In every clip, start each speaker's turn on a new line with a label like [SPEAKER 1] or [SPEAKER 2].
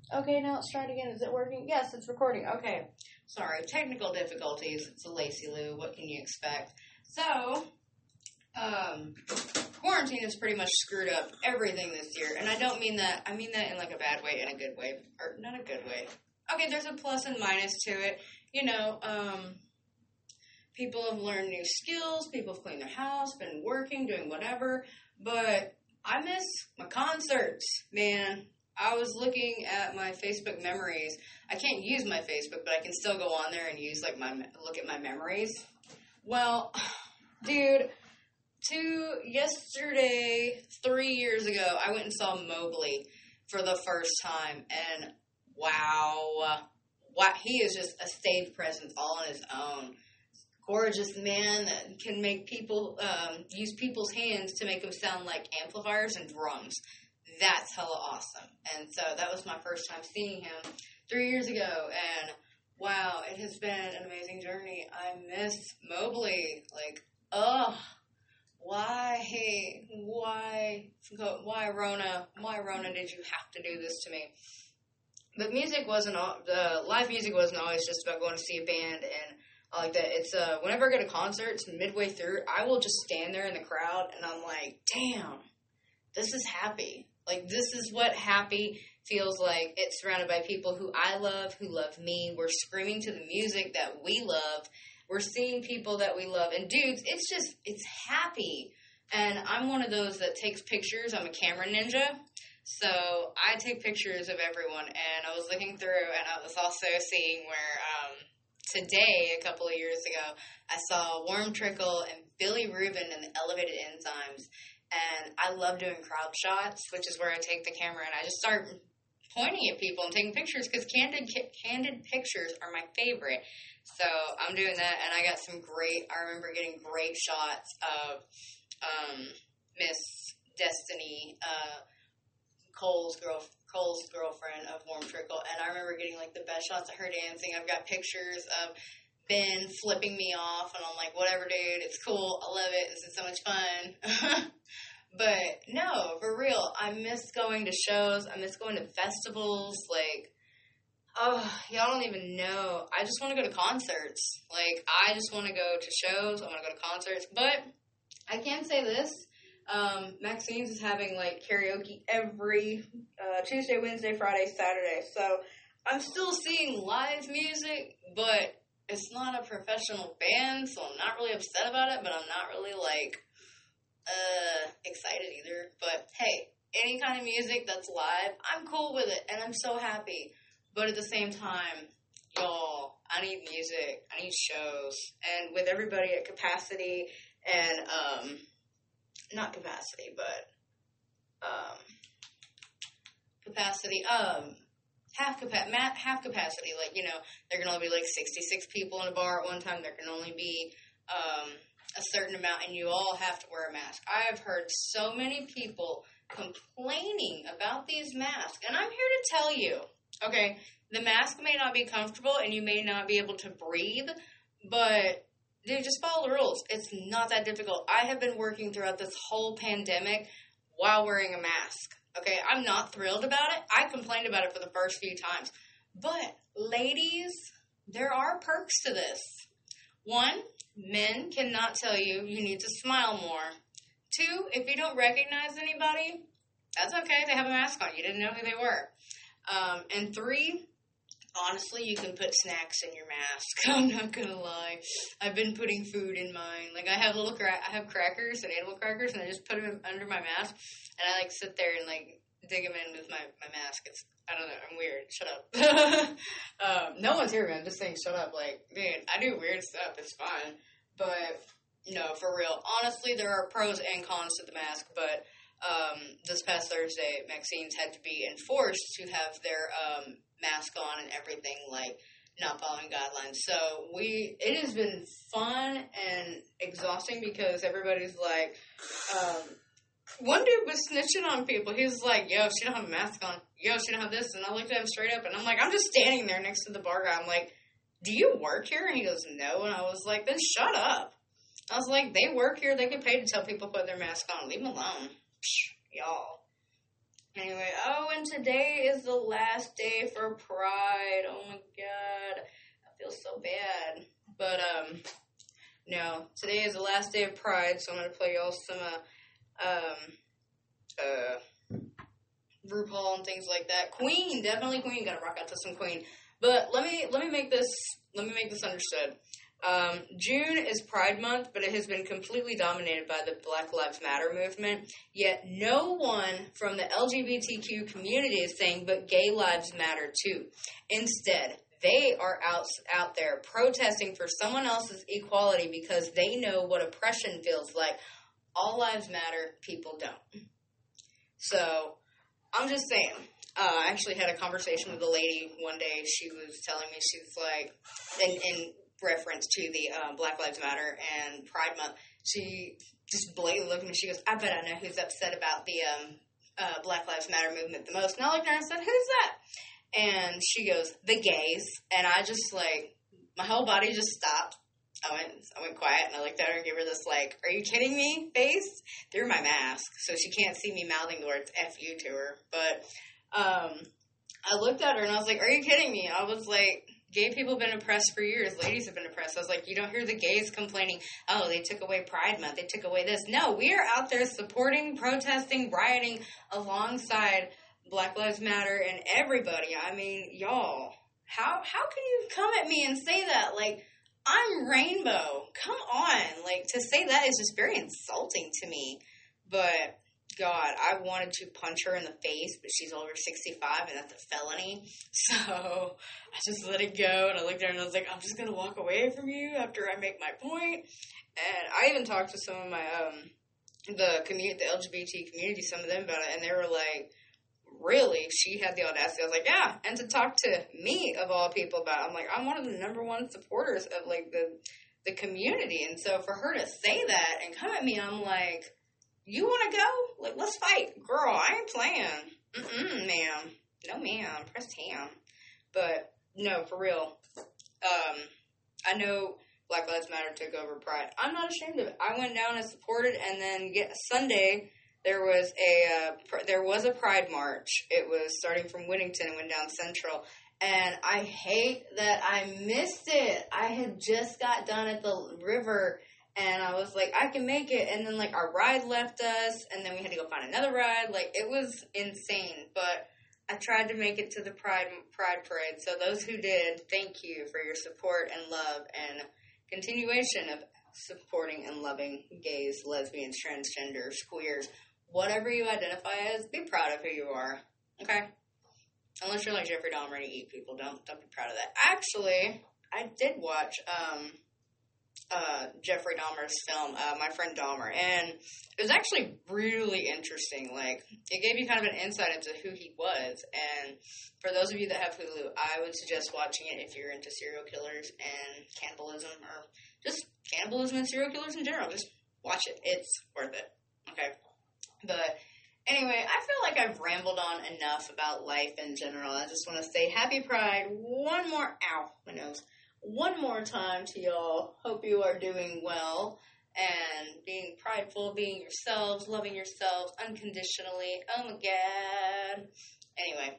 [SPEAKER 1] Okay, now let's try it again. Is it working? Yes, it's recording. Okay. Sorry, technical difficulties. It's a Lacy Lou. What can you expect? So, quarantine has pretty much screwed up everything this year. And I don't mean that. I mean that in like a bad way and a good way. Or not a good way. Okay, there's a plus and minus to it. You know, people have learned new skills. People have cleaned their house, been working, doing whatever. But I miss my concerts, man. I was looking at my Facebook memories. I can't use my Facebook, but I can still go on there and use like look at my memories. Well, dude, yesterday, 3 years ago, I went and saw Mobley for the first time, and wow, he is just a stage presence all on his own. Gorgeous man that can make people use people's hands to make them sound like amplifiers and drums. That's hella awesome. And so that was my first time seeing him 3 years ago. And wow, it has been an amazing journey. I miss Mobley. Like, why, Rona? Why, Rona, did you have to do this to me? But music wasn't live music wasn't always just about going to see a band and all like that. It's whenever I go to concerts, midway through, I will just stand there in the crowd and I'm like, damn, this is happy. Like, this is what happy feels like. It's surrounded by people who I love, who love me. We're screaming to the music that we love. We're seeing people that we love. And dudes, it's happy. And I'm one of those that takes pictures. I'm a camera ninja. So I take pictures of everyone. And I was looking through, and I was also seeing where today, a couple of years ago, I saw Warm Trickle and Billy Rubin and the Elevated Enzymes. And I love doing crowd shots, which is where I take the camera and I just start pointing at people and taking pictures because candid pictures are my favorite. So I'm doing that, and I remember getting great shots of Miss Destiny, Cole's girlfriend of Warm Trickle, and I remember getting like the best shots of her dancing. I've got pictures of Ben flipping me off, and I'm like, whatever, dude, it's cool, I love it, this is so much fun. But no, for real, I miss going to shows, I miss going to festivals, like, y'all don't even know. I just want to go to concerts. Like, I just want to go to shows, I want to go to concerts, but I can say this, Maxine's is having, like, karaoke every Tuesday, Wednesday, Friday, Saturday, so I'm still seeing live music, but it's not a professional band, so I'm not really upset about it, but I'm not really, like, excited either. But, hey, any kind of music that's live, I'm cool with it, and I'm so happy. But at the same time, y'all, I need music, I need shows, and with everybody at capacity, and, not capacity, but, capacity, half capacity, like, you know, there can only be, like, 66 people in a bar at one time, there can only be, a certain amount, and you all have to wear a mask. I have heard so many people complaining about these masks, and I'm here to tell you, okay, the mask may not be comfortable, and you may not be able to breathe, but, dude, just follow the rules. It's not that difficult. I have been working throughout this whole pandemic while wearing a mask. Okay, I'm not thrilled about it. I complained about it for the first few times. But, ladies, there are perks to this. One, men cannot tell you need to smile more. Two, if you don't recognize anybody, that's okay. They have a mask on. You didn't know who they were. And three, honestly, you can put snacks in your mask. I'm not gonna lie. I've been putting food in mine. Like, I have crackers and animal crackers, and I just put them under my mask, and I, like, sit there and, like, dig them in with my mask. I don't know, I'm weird. Shut up. No one's here, man. I'm just saying shut up. Like, man, I do weird stuff. It's fine. But, no, for real. Honestly, there are pros and cons to the mask, but this past Thursday, Maxine's had to be enforced to have their mask on and everything, like, not following guidelines. So it has been fun and exhausting because everybody's like, one dude was snitching on people. He was like, yo, she don't have a mask on. Yo, she don't have this. And I looked at him straight up, and I'm like, I'm just standing there next to the bar guy. I'm like, do you work here? And he goes, no. And I was like, then shut up. I was like, they work here. They get paid to tell people to put their mask on. Leave them alone. Psh, y'all. Anyway, and today is the last day for Pride. Oh my god. I feel so bad. But, no. Today is the last day of Pride, so I'm going to play y'all some, RuPaul and things like that. Queen, definitely Queen. Gotta rock out to some Queen. But let me make this understood. June is Pride Month, but it has been completely dominated by the Black Lives Matter movement. Yet no one from the LGBTQ community is saying, but gay lives matter too. Instead, they are out there protesting for someone else's equality because they know what oppression feels like. All lives matter, people don't. So, I'm just saying. I actually had a conversation with a lady one day. She was telling me, she was like, in reference to the Black Lives Matter and Pride Month, she just blatantly looked at me. She goes, I bet I know who's upset about the Black Lives Matter movement the most. And I looked at her and said, who's that? And she goes, the gays. And I just, like, my whole body just stopped. I went quiet, and I looked at her and gave her this, like, are you kidding me face through my mask, so she can't see me mouthing the words F you to her. But I looked at her, and I was like, are you kidding me? I was like, gay people have been oppressed for years. Ladies have been oppressed. I was like, you don't hear the gays complaining, oh, they took away Pride Month, they took away this. No, we are out there supporting, protesting, rioting alongside Black Lives Matter and everybody. I mean, y'all, how can you come at me and say that? Like, I'm rainbow. Come on. Like, to say that is just very insulting to me. But, God, I wanted to punch her in the face, but she's over 65, and that's a felony. So, I just let it go, and I looked at her, and I was like, I'm just going to walk away from you after I make my point. And I even talked to some of my, the LGBT community, some of them about it, and they were like, really? She had the audacity. I was like, yeah, and to talk to me, of all people, about it. I'm like, I'm one of the number one supporters of, like, the community, and so for her to say that and come at me, I'm like, you want to go? Like, let's fight. Girl, I ain't playing. Ma'am. No, ma'am. Press ham. But, no, for real. I know Black Lives Matter took over Pride. I'm not ashamed of it. I went down and supported, and then Sunday, there was a Pride March. It was starting from Whittington and went down Central. And I hate that I missed it. I had just got done at the river, and I was like, I can make it. And then, like, our ride left us, and then we had to go find another ride. Like, it was insane. But I tried to make it to the Pride Parade. So those who did, thank you for your support and love and continuation of supporting and loving gays, lesbians, transgenders, queers, whatever you identify as. Be proud of who you are. Okay? Unless you're like Jeffrey Dahmer and you eat people, don't be proud of that. Actually, I did watch Jeffrey Dahmer's film, My Friend Dahmer, and it was actually really interesting. Like, it gave you kind of an insight into who he was, and for those of you that have Hulu, I would suggest watching it if you're into serial killers and cannibalism, or just cannibalism and serial killers in general. Just watch it. It's worth it. Okay? But anyway, I feel like I've rambled on enough about life in general. I just want to say happy Pride one more time to y'all. Hope you are doing well and being prideful, being yourselves, loving yourselves unconditionally. Oh my God. Anyway,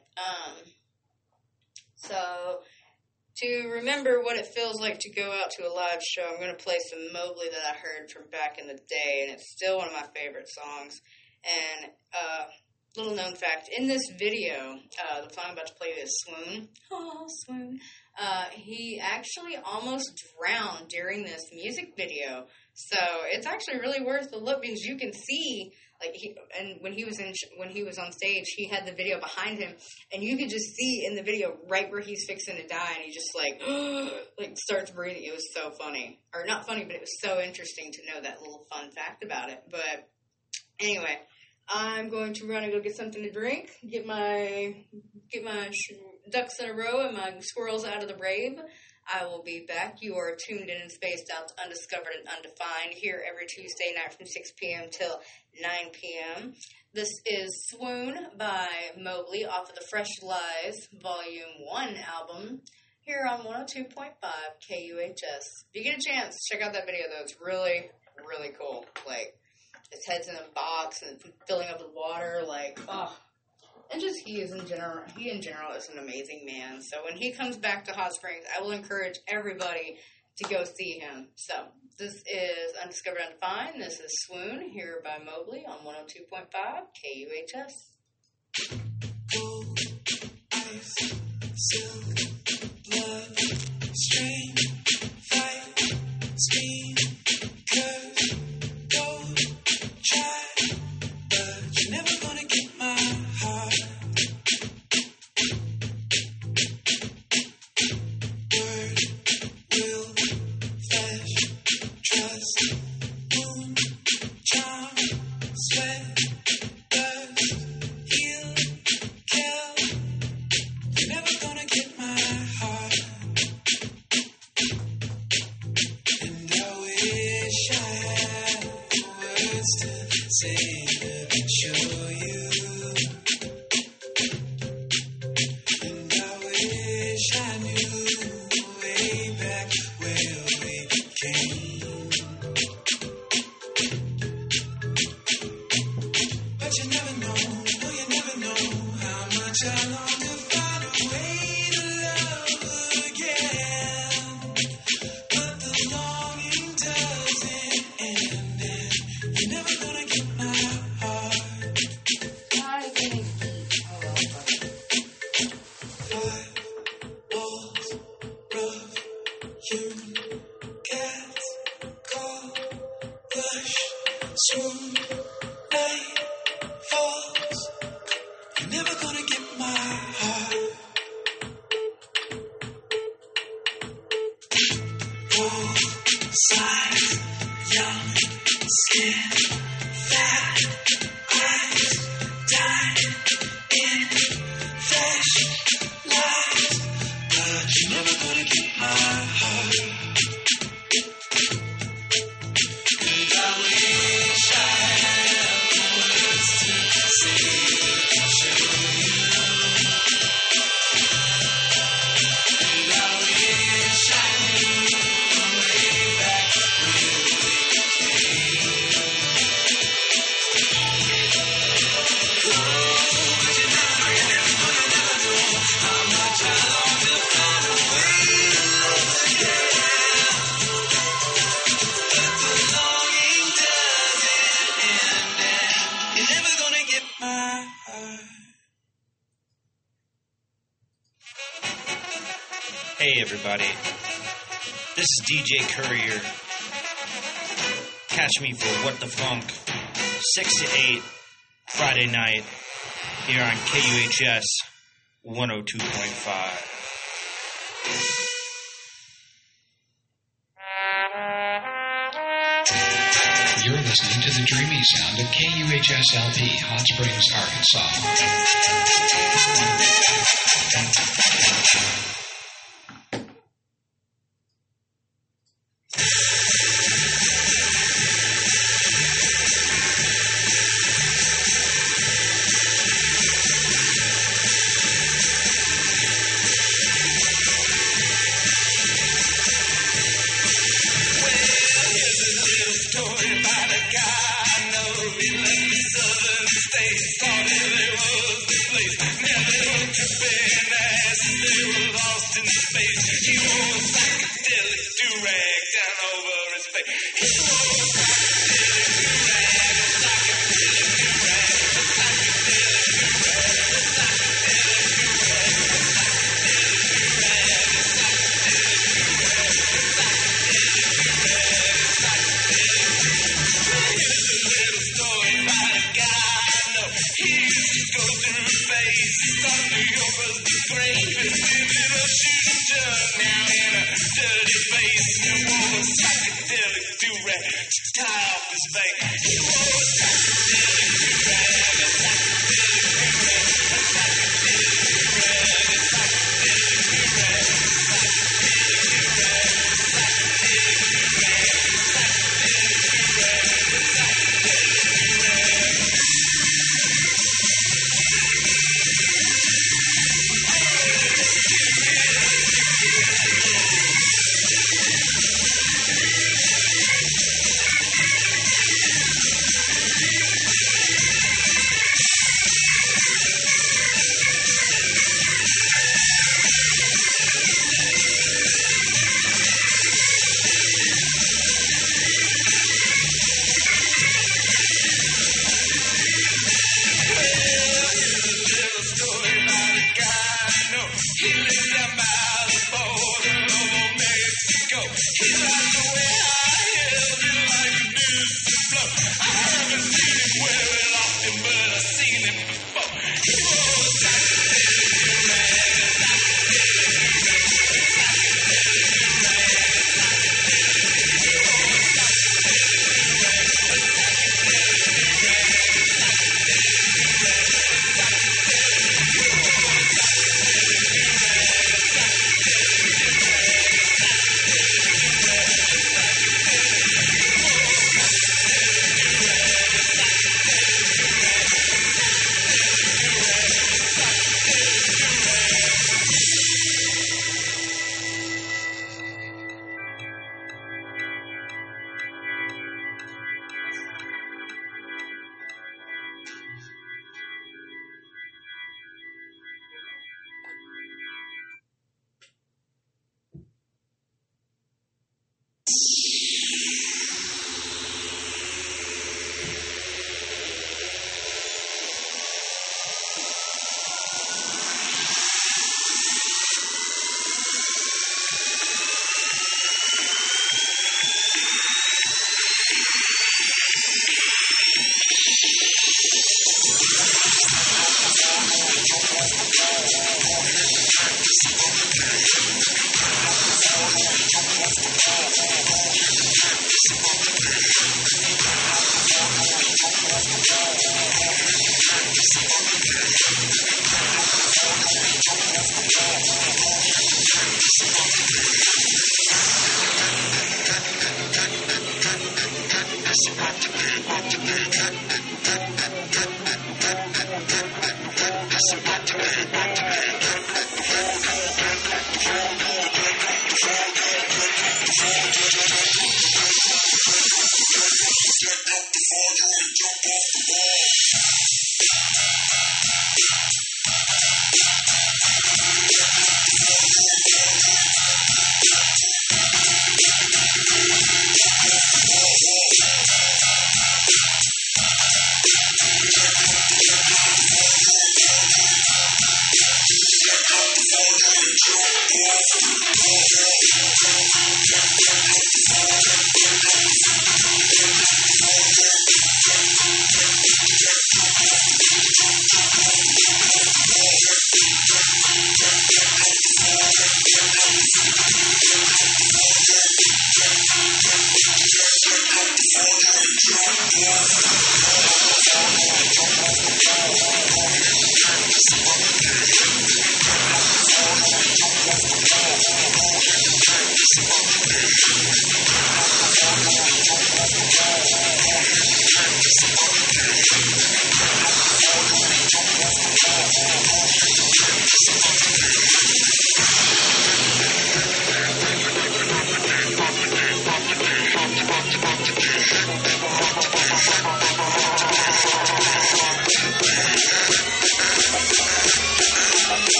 [SPEAKER 1] so to remember what it feels like to go out to a live show, I'm going to play some Mobley that I heard from back in the day, and it's still one of my favorite songs. And little known fact, in this video, the song I'm about to play is Swoon. Oh, Swoon. He actually almost drowned during this music video. So it's actually really worth the look, because you can see, like, when he was on stage, he had the video behind him, and you could just see in the video right where he's fixing to die, and he just like starts breathing. It was so funny, or not funny, but it was so interesting to know that little fun fact about it. But anyway, I'm going to run and go get something to drink, get my ducks in a row and my squirrels out of the brave. I will be back. You are tuned in and spaced out to Undiscovered and Undefined here every Tuesday night from 6 p.m. till 9 p.m. This is Swoon by Mobley off of the Fresh Lies Volume 1 album here on 102.5 KUHS. If you get a chance, check out that video, though. It's really, really cool. Like, his head's in a box and it's filling up with water. Like, oh, And just he in general is an amazing man. So when he comes back to Hot Springs, I will encourage everybody to go see him. So this is Undiscovered Undefined. This is Swoon here by Mobley on 102.5 KUHS. Ice, silk, love, string, fight, speed, curve, go, try, but you're never gonna get my heart. Word, will, flesh, trust, moon, charm, sweat, dust, heal, kill. You're never gonna get my heart. And I wish I had words to say to show you. And I wish I knew way back where we came. But you never know, no, you never know how much I long to find a way to love again. But the longing doesn't end, and you're never gonna get my heart. Five walls, rough, human, cats, call, rush, swoon, night falls. You're never gonna get my heart. Wall, size, young, skin, fat, eyes, dying in flesh, lies. But you're never gonna get my heart. And I wish I had words to say to show you. And I wish I knew way back where we came. But you never know how much I long to find a way to love again. But the longing doesn't end, and you're never gonna get my heart.
[SPEAKER 2] Hey everybody, this is DJ Courier. Catch me for What the Funk, 6 to 8, Friday night, here on KUHS 102.5.
[SPEAKER 3] You're listening to the dreamy sound of KUHS-LP, Hot Springs, Arkansas.
[SPEAKER 1] Story about a guy I know. He left the southern states, thought there was a place. Never looked to bend as they were lost in space. He wore a psychedelic do-rag down over his face. He wore a psychedelic do-rag, a psychedelic do-rag, a psychedelic do-rag, a psychedelic do-rag, a psychedelic do-rag, a psychedelic do-rag, a psychedelic do-rag, a psychedelic. Here's a little story about a guy I know. He used to go through phase. He thought New York was great. He ended up shooting junk now in a dirty face. He wore a psychedelic do-rag to tie off his vein. He wore a psychedelic do-rag, a psychedelic do-rag, a psychedelic do-rag, a psychedelic do-rag, a psychedelic do-rag, a psychedelic do-rag, a psychedelic do-rag, a psychedelic do-rag.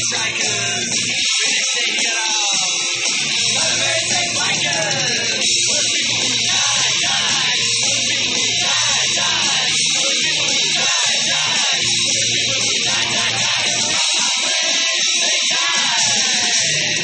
[SPEAKER 2] strikers. Finish taking it off. Got a very thick blanket. For the people who die, die. For the people who die, die. For the people who die, die. For the people who die, die, die. From my place, they die.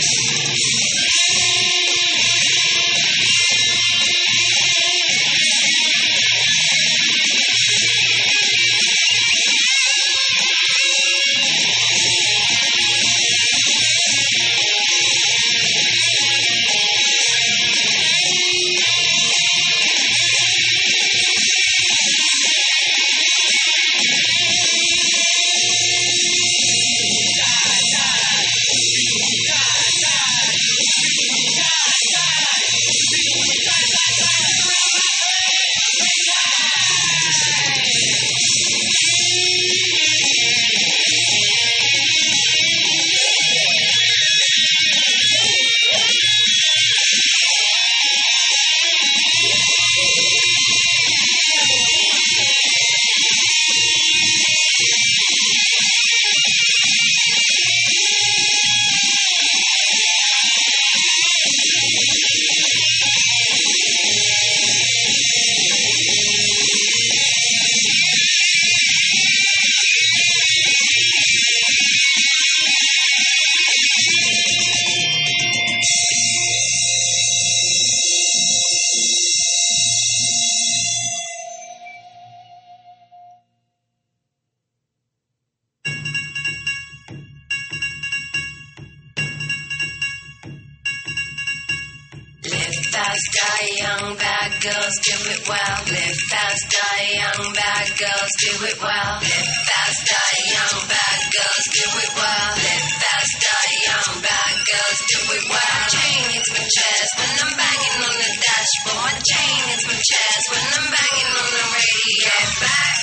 [SPEAKER 4] fast, die young, bad girls do it well. Live fast, die young, bad girls do it well. Live fast, die young, bad girls do it well. Live fast, die young, bad girls do it well. My chain hits my chest when I'm banging on the dashboard. My chain hits my chest when I'm banging on the radio. Get back,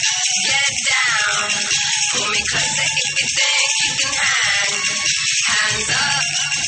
[SPEAKER 4] get down, pull me closer if you think you can hang. Hands up,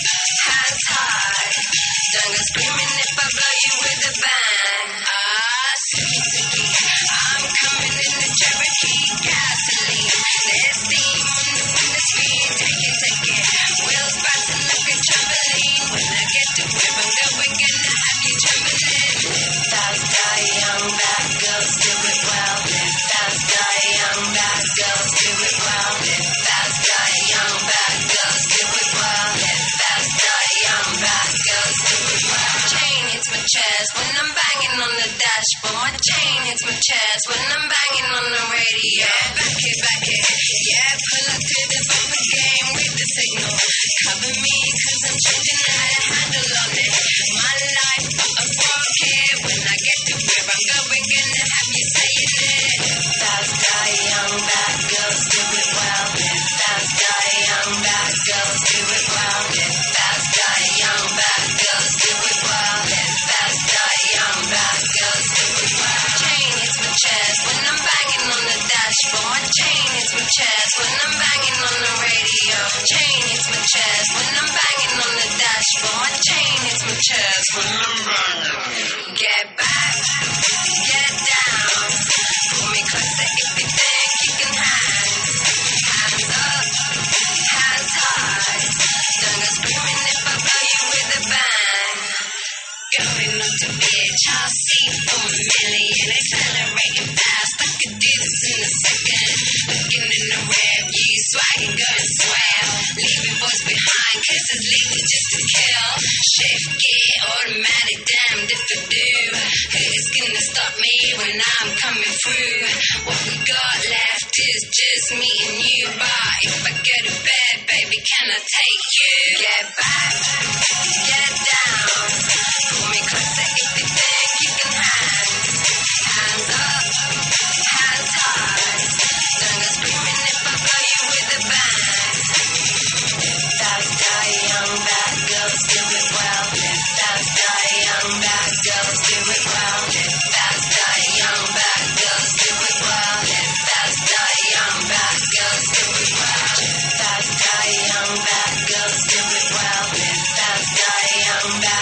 [SPEAKER 4] hands high. Don't go screaming if I blow you with a bang. Ah, sticky, sticky. I'm coming in the Cherokee gasoline. There's steam on the window screen. Take it, take it. Wheels bouncing like a trampoline. When I get to where I'm going, gonna have you trembling. Live fast, die young, bad girls do it well. Live fast, die young, bad girls do it well. Live fast, die young, bad girls do it well. Live fast, die young, bad girls do it well. My chain hits my chest when I'm banging on the dashboard. My chain hits my chest when I'm banging on the radio. Back it, back it. Yeah, pull up to the bumper game with the signal. Cover me, cause I'm changing the handle on it. My life, a rocket. When I get to where I'm going, gonna have you saying it. Fast, die young, bad girls do it well. Live fast, die young, bad girls do it well. Live fast, die young, bad girls do it well. Live fast, die young, bad girls do it well. My chain hits my chest when I'm banging on the dashboard. My chain hits my chest when I'm banging on the radio. Chain hits my chest when I'm banging on the dashboard. My chain hits my chest when I'm banging. Get back, get down, pull me closer if you think you can hang. Hands up, hands high. Don't go screaming if I blow you with a bang. Going up to bitch, I'll see for a million. Accelerating fast, I could do this in a second. Looking in the rear view, swagging, going swell. Leaving boys behind, kisses legal just to kill. Shift gear, automatic, damned if I do. Who's gonna stop me when I'm coming through? What we got left is just me and you. But if I go to bed, baby, can I take you? Get back, get down, pull me closer if you think you can hang. Hands up, hands high. Don't go screaming if I blow you with a bang. Live fast, die young, bad girls do it well. Live fast, die young, bad girls do it well. Live fast, die young, bad girls do it well. Live fast, die young, bad girls do it well. Live fast, die young, bad girls do it well. Live fast, die young, bad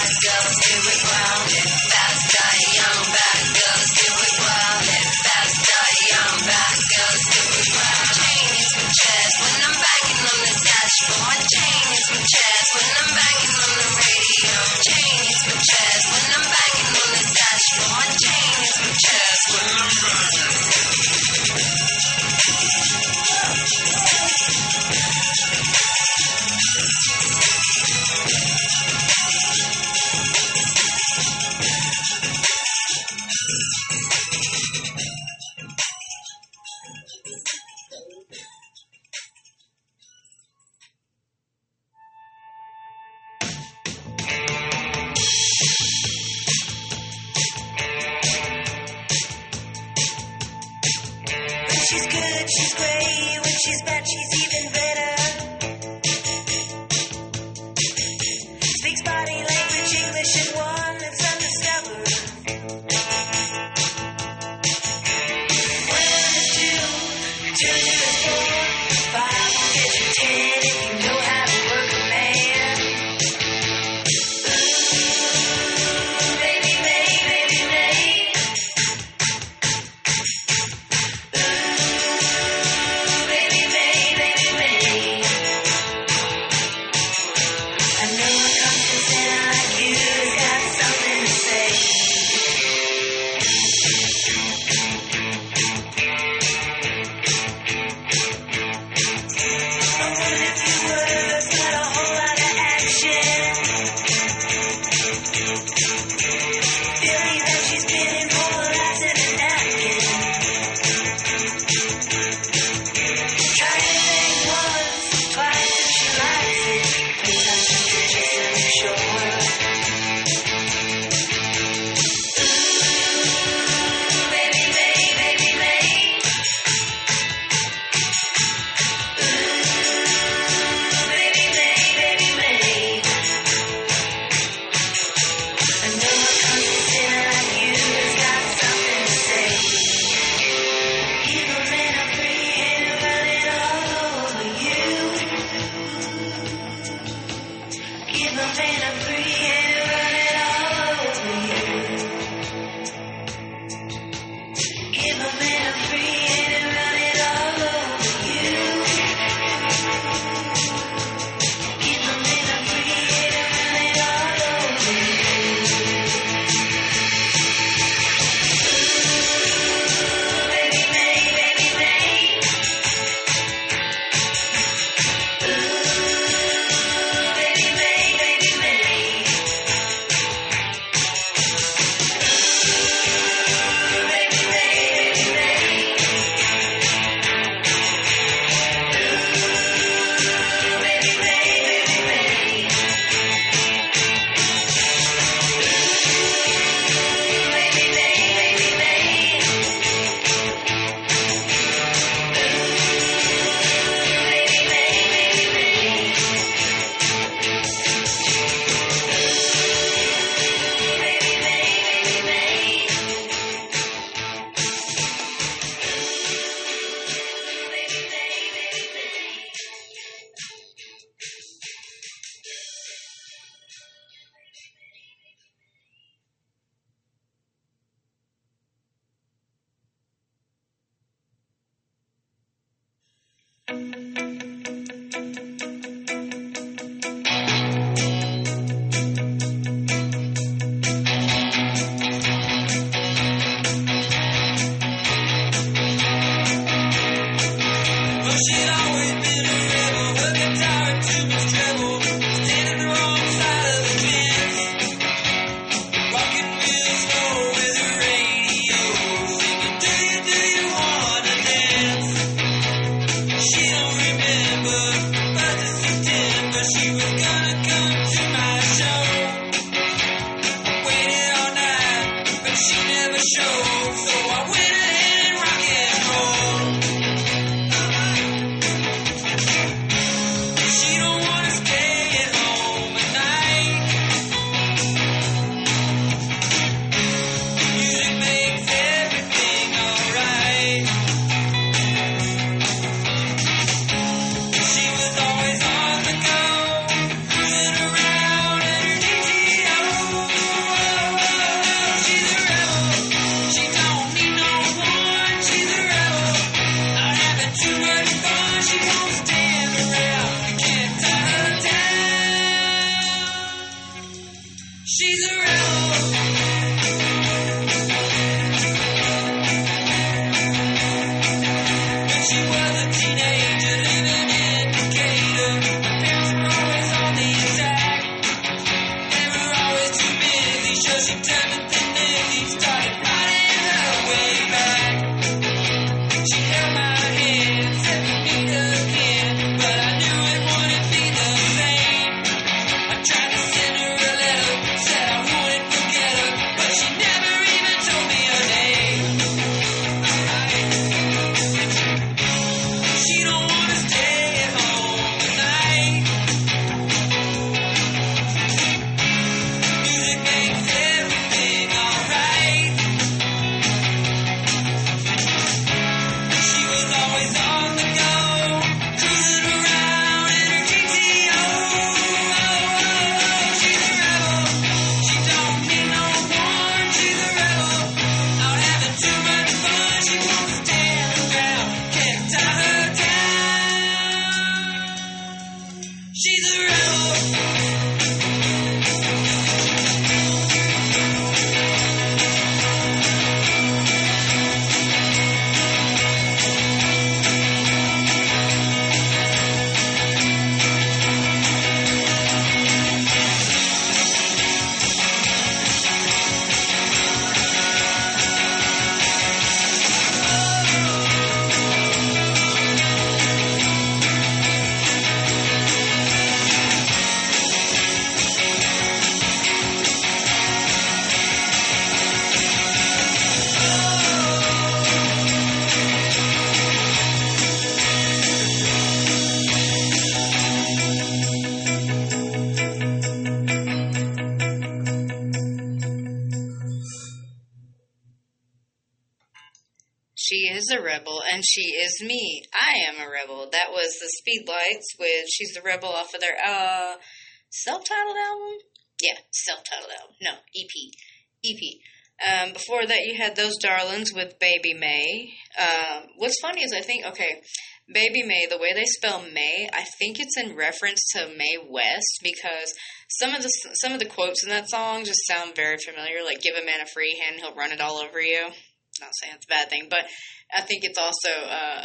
[SPEAKER 1] She is a rebel, and she is me. I am a rebel. That was the Speedlights with She's the Rebel off of their self-titled album? Yeah, self-titled album. No, EP. EP. Before that, you had Those Darlings with Baby May. What's funny is I think, Baby May, the way they spell May, I think it's in reference to Mae West, because some of the quotes in that song just sound very familiar, like give a man a free hand, he'll run it all over you. Not saying it's a bad thing, but I think it's also a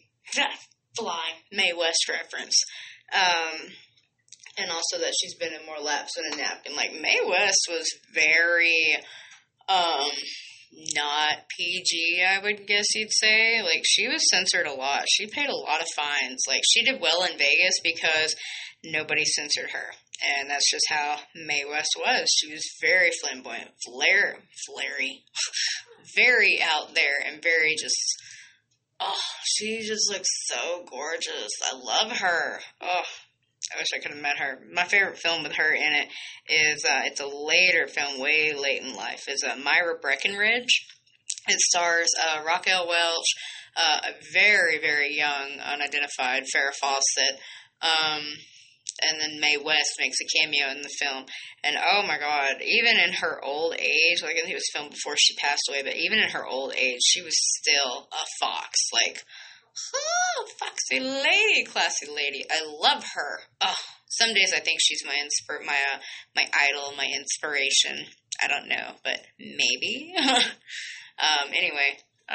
[SPEAKER 1] Mae West reference. And also that she's been in more laps than a napkin. Like, Mae West was very, not PG, I would guess you'd say. Like, she was censored a lot. She paid a lot of fines. Like, she did well in Vegas because nobody censored her. And that's just how Mae West was. She was very flamboyant, flary, very out there, and very just, she just looks so gorgeous. I love her. I wish I could have met her. My favorite film with her in it is, it's a later film, way late in life, is Myra Breckinridge. It stars Raquel Welch, a very, very young, unidentified Farrah Fawcett, and then Mae West makes a cameo in the film. And oh my God, even in her old age, like I think it was filmed before she passed away, but even in her old age, she was still a fox. Like, foxy lady, classy lady. I love her. Some days I think she's my idol, my inspiration. I don't know, but maybe. Anyway,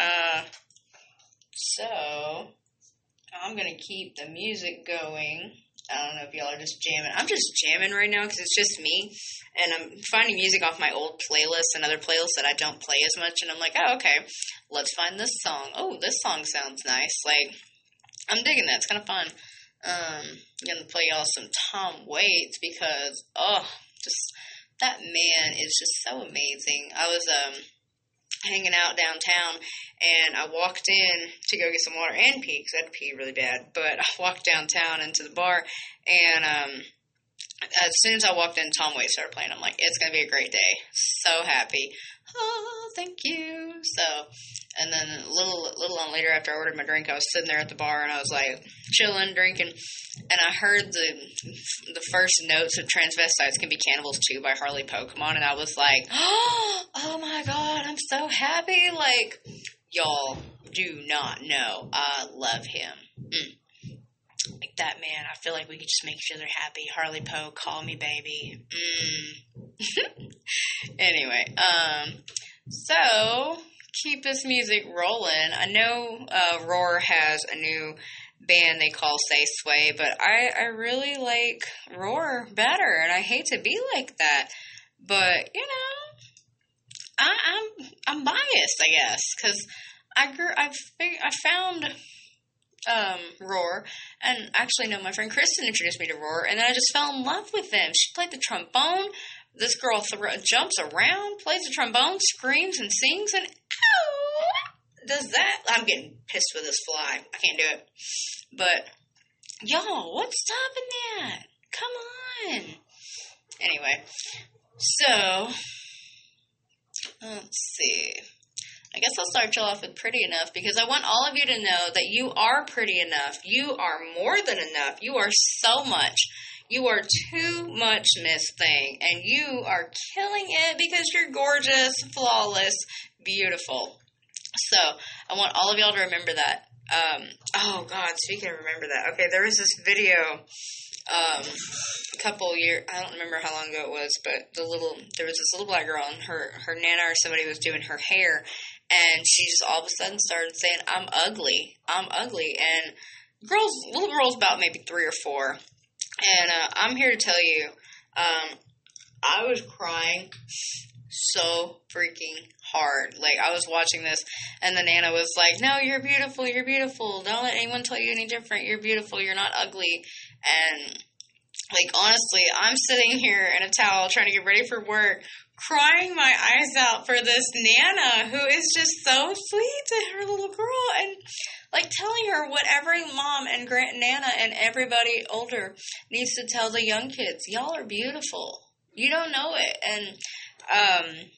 [SPEAKER 1] so I'm gonna keep the music going. I don't know if y'all are just jamming. I'm just jamming right now because it's just me, and I'm finding music off my old playlists and other playlists that I don't play as much, and I'm like, oh, okay, let's find this song. Oh, this song sounds nice. Like, I'm digging that. It's kind of fun. I'm going to play y'all some Tom Waits because, just that man is just so amazing. I was hanging out downtown, and I walked in to go get some water and pee, because I had to pee really bad, but I walked downtown into the bar, and as soon as I walked in, Tom Waits started playing. I'm like, it's going to be a great day. So happy. Oh, thank you. So, and then a little on later after I ordered my drink, I was sitting there at the bar, and I was like chilling, drinking, and I heard the first notes of Transvestites Can Be Cannibals Too by Harley Poe come on, and I was like, oh my God, I'm so happy. Like, y'all do not know. I love him. Like that man, I feel like we could just make each other happy. Harley Poe, call me baby. Anyway, so keep this music rolling. I know Roar has a new band they call Say Sway, but I really like Roar better, and I hate to be like that, but you know, I'm biased, I guess, because I found Roar, and actually, no, my friend Kristen introduced me to Roar, and then I just fell in love with them. She played the trombone. This girl jumps around, plays the trombone, screams and sings, and does that. I'm getting pissed with this fly. I can't do it. But, y'all, what's stopping that? Come on. Anyway, so, let's see. I guess I'll start y'all off with Pretty Enough, because I want all of you to know that you are pretty enough. You are more than enough. You are so much. You are too much, Miss Thing. And you are killing it because you're gorgeous, flawless, beautiful. So, I want all of y'all to remember that. Oh, God, speaking of remember that. Okay, there was this video a couple years, I don't remember how long ago it was, but there was this little black girl, and her nana or somebody was doing her hair, and she just all of a sudden started saying, I'm ugly, and little girls about maybe 3 or 4, and I'm here to tell you, I was crying so freaking hard. Like, I was watching this, and the Nana was like, no, you're beautiful, don't let anyone tell you any different, you're beautiful, you're not ugly. And, like, honestly, I'm sitting here in a towel trying to get ready for work, crying my eyes out for this Nana who is just so sweet to her little girl, and, like, telling her what every mom and Nana and everybody older needs to tell the young kids. Y'all are beautiful. You don't know it. And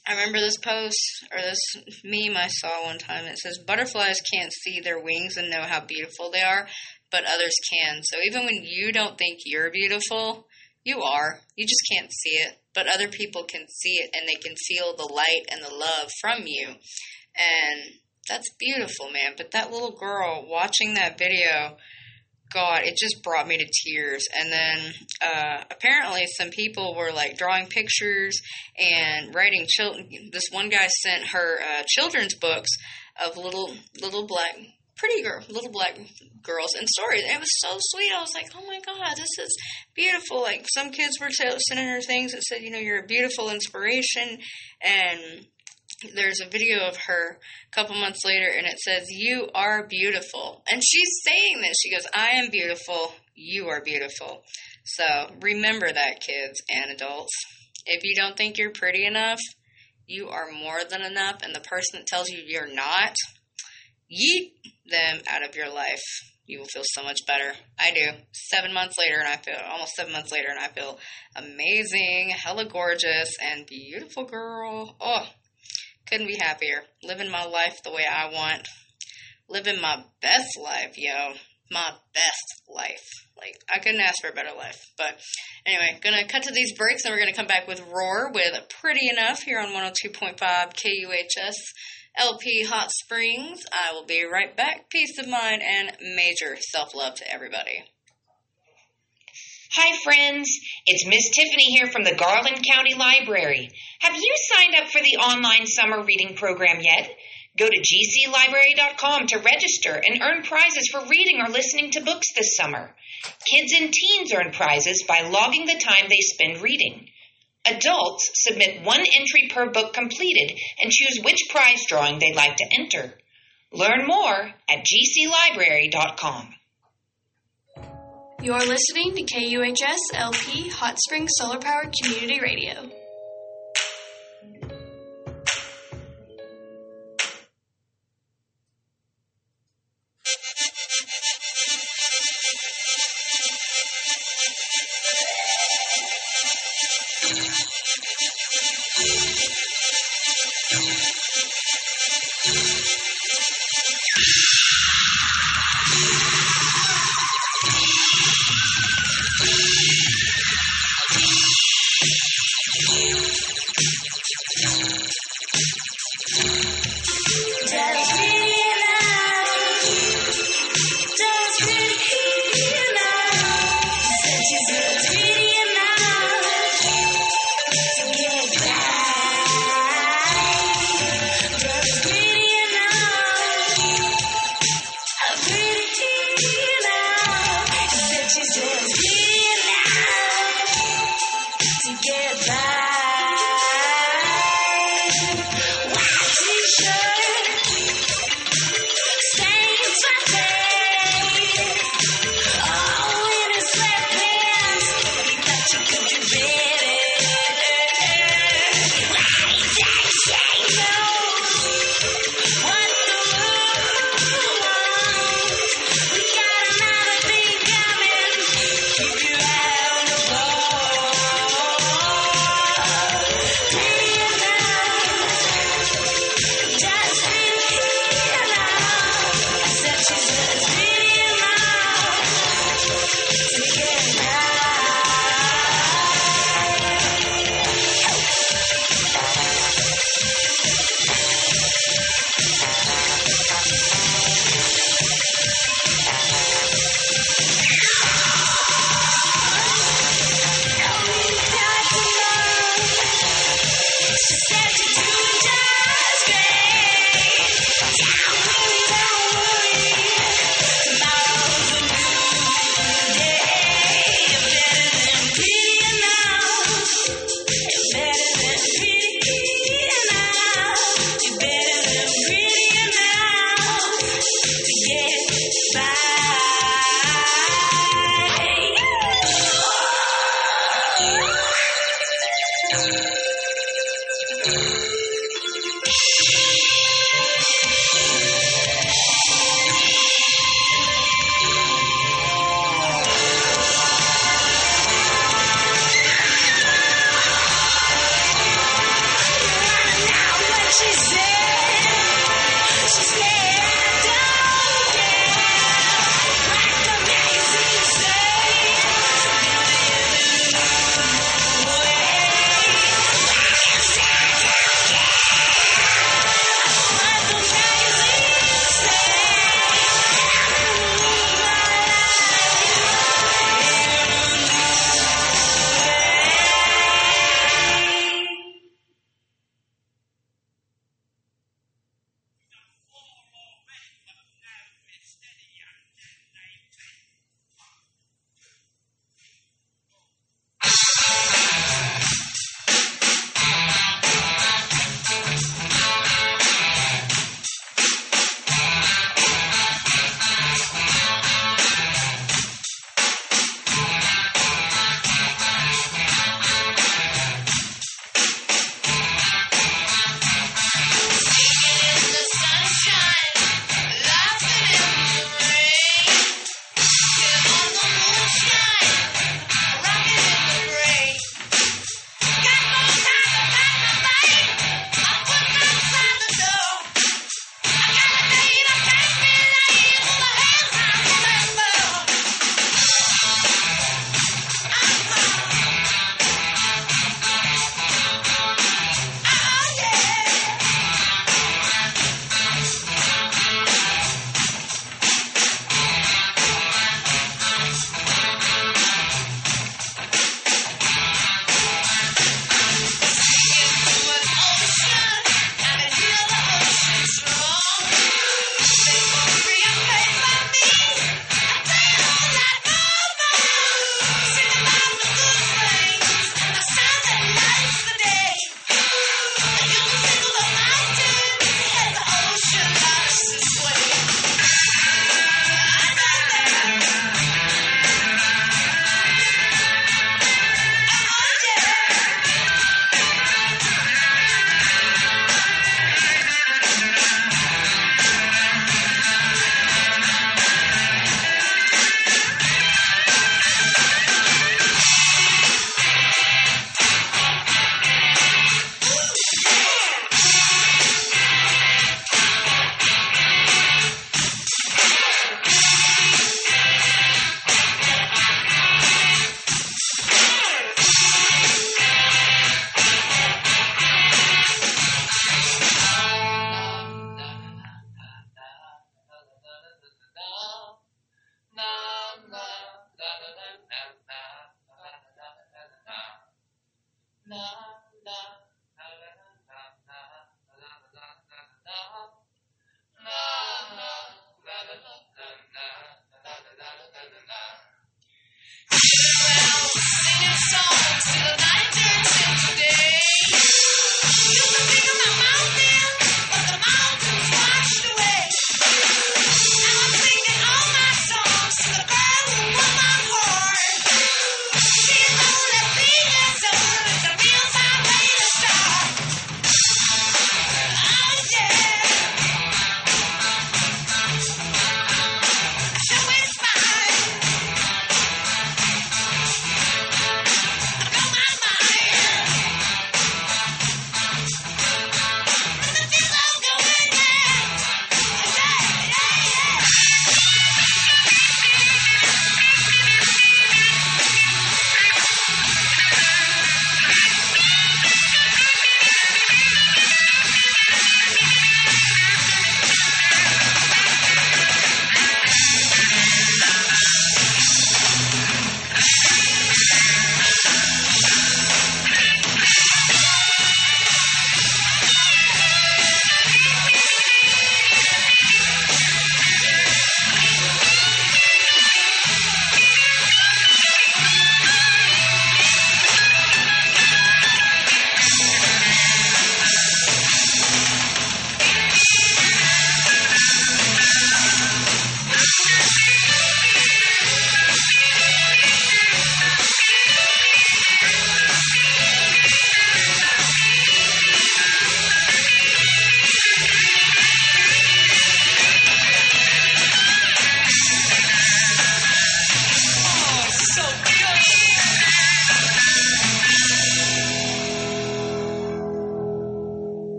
[SPEAKER 1] I remember this post or this meme I saw one time. It says, butterflies can't see their wings and know how beautiful they are, but others can. So even when you don't think you're beautiful, you are. You just can't see it. But other people can see it, and they can feel the light and the love from you. And that's beautiful, man. But that little girl watching that video, God, it just brought me to tears. And then apparently some people were like drawing pictures and writing this one guy sent her children's books of little black girls and stories. And it was so sweet. I was like, oh my God, this is beautiful. Like some kids were sending her things that said, you're a beautiful inspiration. And there's a video of her a couple months later, and it says, you are beautiful. And she's saying this. She goes, I am beautiful. You are beautiful. So remember that, kids and adults. If you don't think you're pretty enough, you are more than enough. And the person that tells you you're not, yeet them out of your life. You will feel so much better. I do. 7 months later, and I feel almost 7 months later, and I feel amazing, hella gorgeous, and beautiful, girl. Oh. Couldn't be happier. Living my life the way I want. Living my best life, yo. My best life. Like, I couldn't ask for a better life. But anyway, gonna cut to these breaks, and we're gonna come back with Roar with Pretty Enough here on 102.5 KUHS LP Hot Springs. I will be right back. Peace of mind and major self-love to everybody.
[SPEAKER 5] Hi, friends. It's Miss Tiffany here from the Garland County Library. Have you signed up for the online summer reading program yet? Go to gclibrary.com to register and earn prizes for reading or listening to books this summer. Kids and teens earn prizes by logging the time they spend reading. Adults submit 1 entry per book completed and choose which prize drawing they'd like to enter. Learn more at gclibrary.com.
[SPEAKER 6] You're listening to KUHS LP Hot Springs Solar Powered Community Radio.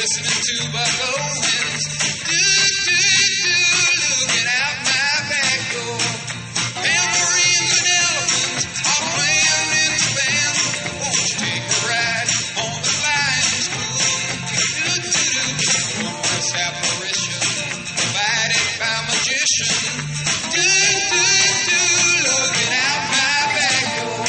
[SPEAKER 2] listening to Buck Owens. Looking out my back door. Tambourines and elephants are playing in the band. Won't you take a ride on the flying spoon? Wondrous apparition, provided by magician. Looking out my back door.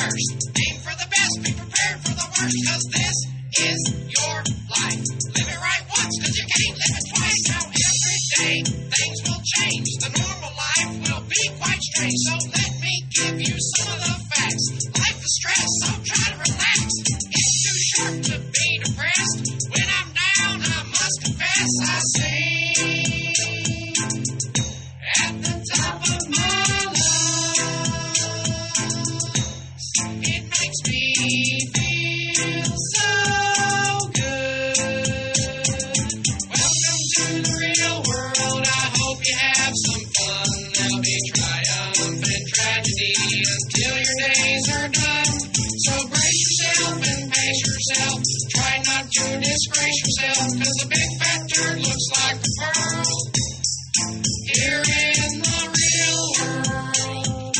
[SPEAKER 2] first. Aim for the best, be prepared for the worst, cause this is your life. Live it right once, cause you can't live it twice. Now every day, things will change. The normal life will be quite strange. So let me give you some of the facts. Life is stress, so try to relax. It's too sharp to be depressed. When I'm down, I must confess, I sing at the top of my lungs. It makes me feel so good. Welcome to the real world. I hope you have some fun. There'll be triumph and tragedy until your days are done. So brace yourself and pace yourself. Try not to disgrace yourself, cause a big fat turd looks like a pearl here in the real world.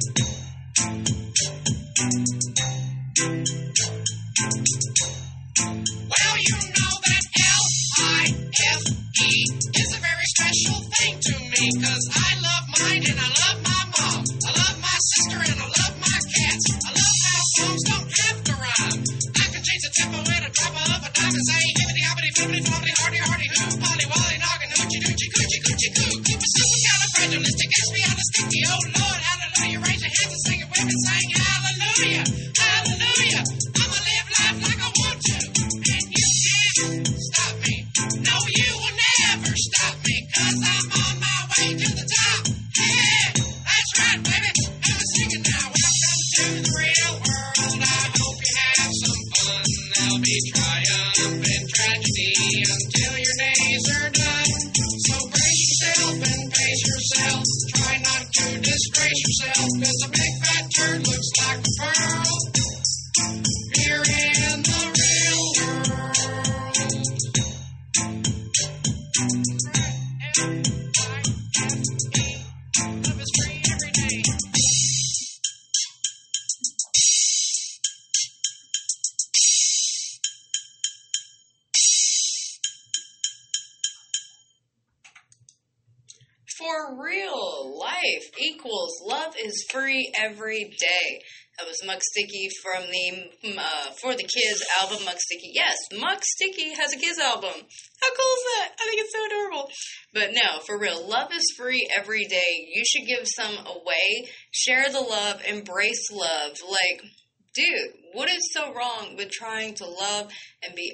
[SPEAKER 2] Well, you know that L-I-F-E is a very special thing to me, cause I love mine and I love my mom. I love my sister and I love my cats. I love how songs don't have to rhyme. I can change the tempo at a drop of a dime and say hippity hoppity flippity floppity hardy hardy hoo, polly wally noggin hoochie doochie coochie coochie coo. Keep it super califragilistic, espionisticky. Oh Lord, hallelujah, raise your hands and sing it with me, sing hallelujah, hallelujah. I'ma live life like I want to, and you can't stop me. No, you will never stop me, cause I'm on my way to the top. Yeah, that's right, baby. And I'm singing now. Welcome to the real world. I hope you have some fun. There'll be triumph and tragedy until your days are done. So brace yourself and pace yourself. Try not to disgrace yourself, cause a big fat turd looks like a pearl here in the real world. L-I-F-E. Love is free every day.
[SPEAKER 1] For real, life equals love is free every day. That was Muck Sticky from the For the Kids album, Muck Sticky. Yes, Muck Sticky has a kids album. How cool is that? I think it's so adorable. But no, for real, love is free every day. You should give some away. Share the love. Embrace love. Like, dude, what is so wrong with trying to love and be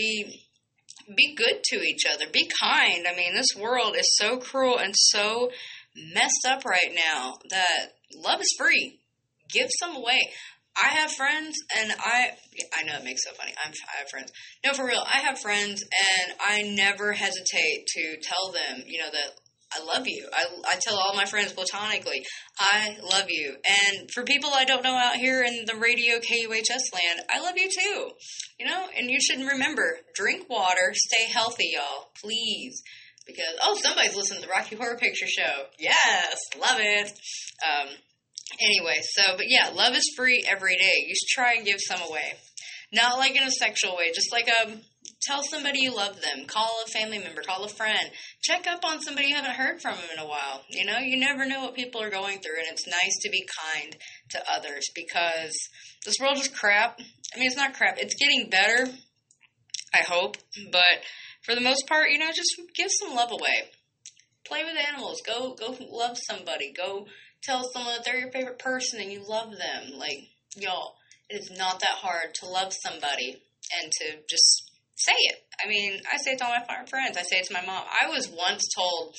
[SPEAKER 1] good to each other? Be kind. I mean, this world is so cruel and so messed up right now that love is free. Give some away. I have friends, and I know it makes it so funny. I have friends. No, for real, I have friends, and I never hesitate to tell them, that I love you. I tell all my friends platonically, I love you. And for people I don't know out here in the radio KUHS land, I love you too. And you should remember, drink water, stay healthy, y'all. Please. Because, somebody's listening to the Rocky Horror Picture Show. Yes, love it. Anyway, but yeah, love is free every day. You should try and give some away. Not like in a sexual way, just like tell somebody you love them. Call a family member, call a friend. Check up on somebody you haven't heard from in a while. You never know what people are going through, and it's nice to be kind to others because this world is crap. I mean, it's not crap. It's getting better, I hope, but for the most part, just give some love away. Play with animals. Go love somebody. Go tell someone that they're your favorite person and you love them. Like, y'all, it is not that hard to love somebody and to just say it. I mean, I say it to all my friends. I say it to my mom. I was once told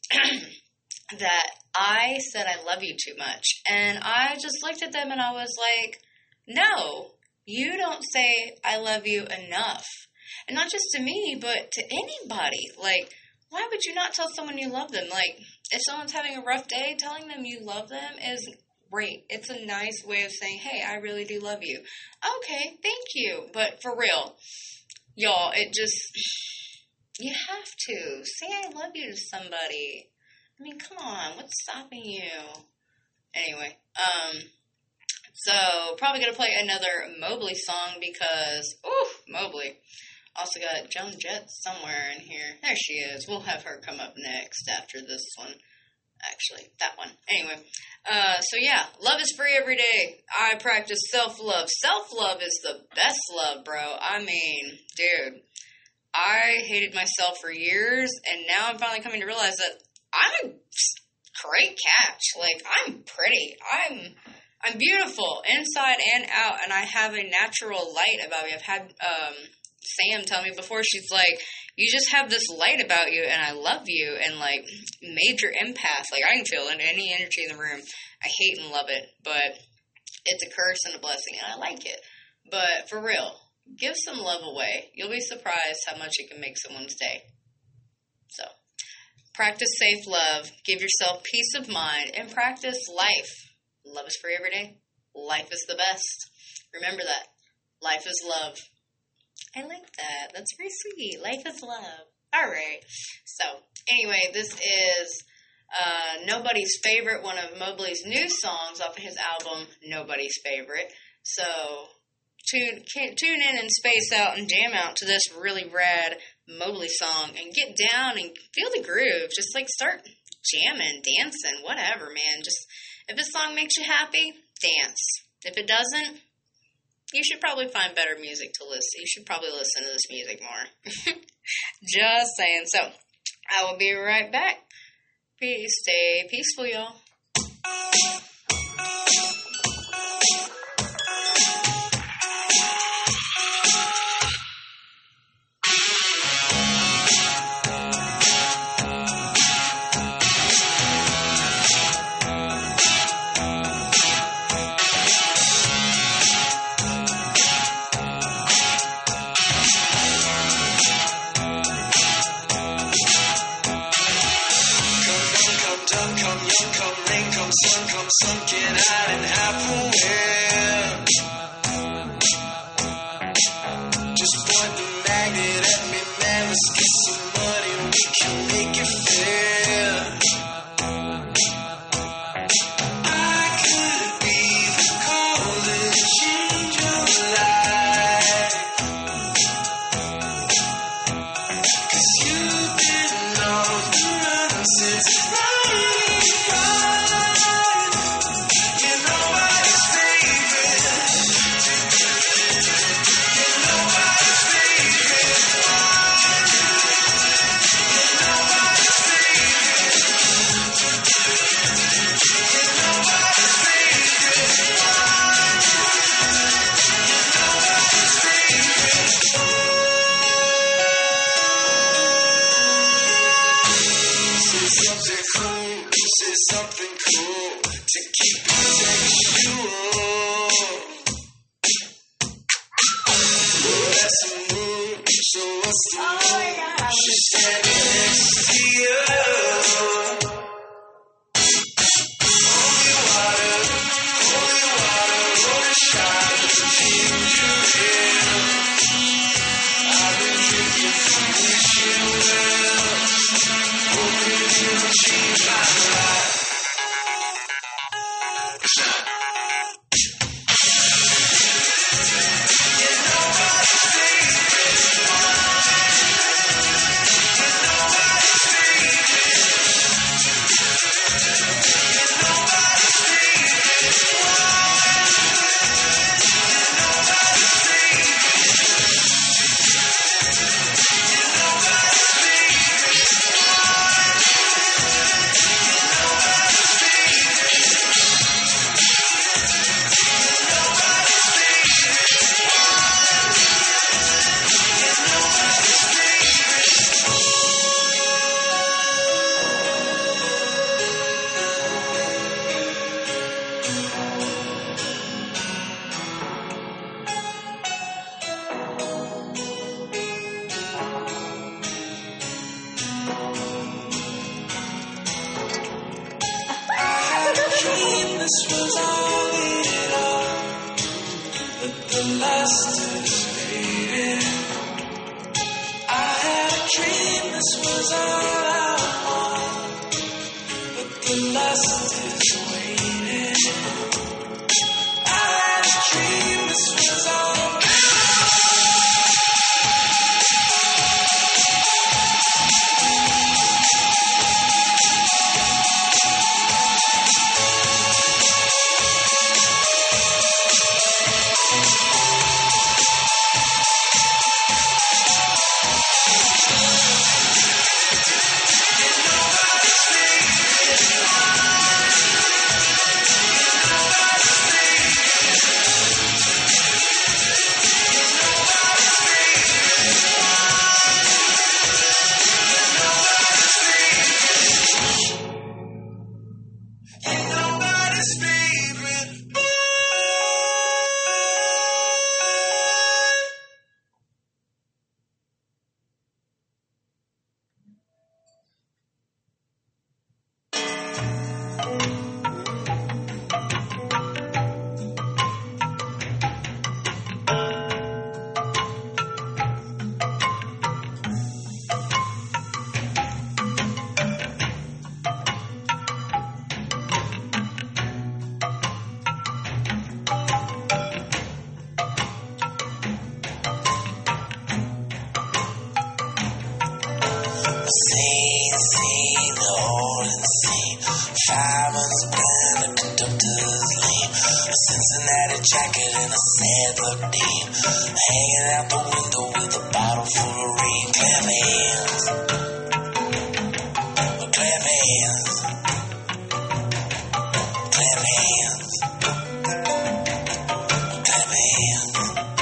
[SPEAKER 1] that I said I love you too much. And I just looked at them and I was like, no, you don't say I love you enough. And not just to me, but to anybody. Like, why would you not tell someone you love them? Like, if someone's having a rough day, telling them you love them is great. It's a nice way of saying, hey, I really do love you. Okay, thank you. But for real, y'all, you have to. Say I love you to somebody. I mean, come on, what's stopping you? Anyway, so probably going to play another Mobley song because, Mobley. Also got Joan Jett somewhere in here. There she is. We'll have her come up next after this one. Actually, that one. Anyway, so yeah, love is free every day. I practice self-love. Self-love is the best love, bro. I mean, dude, I hated myself for years, and now I'm finally coming to realize that I'm a great catch. Like, I'm pretty. I'm beautiful inside and out, and I have a natural light about me. I've had Sam tell me before, she's like, you just have this light about you, and I love you, and, like, major empath. Like, I can feel any energy in the room. I hate and love it, but it's a curse and a blessing, and I like it. But, for real, give some love away. You'll be surprised how much it can make someone's day. So, practice safe love, give yourself peace of mind, and practice life. Love is free every day. Life is the best. Remember that. Life is love. I like that. That's very sweet. Life is love. All right. So, anyway, this is Nobody's Favorite, one of Mobley's new songs off of his album, Nobody's Favorite. So, tune in and space out and jam out to this really rad Mobley song and get down and feel the groove. Just, like, start jamming, dancing, whatever, man. Just, if this song makes you happy, dance. If it doesn't, you should probably find better music to listen. You should probably listen to this music more. Just saying. So, I will be right back. Peace. Stay peaceful, y'all.
[SPEAKER 2] Same, they're all in the same. Fireman's blind, the conductor's lame. A Cincinnati jacket and a sad luck dame. Hanging out the window with a bottle full of rain. Clap hands. Clap hands. Clap hands. Clap hands.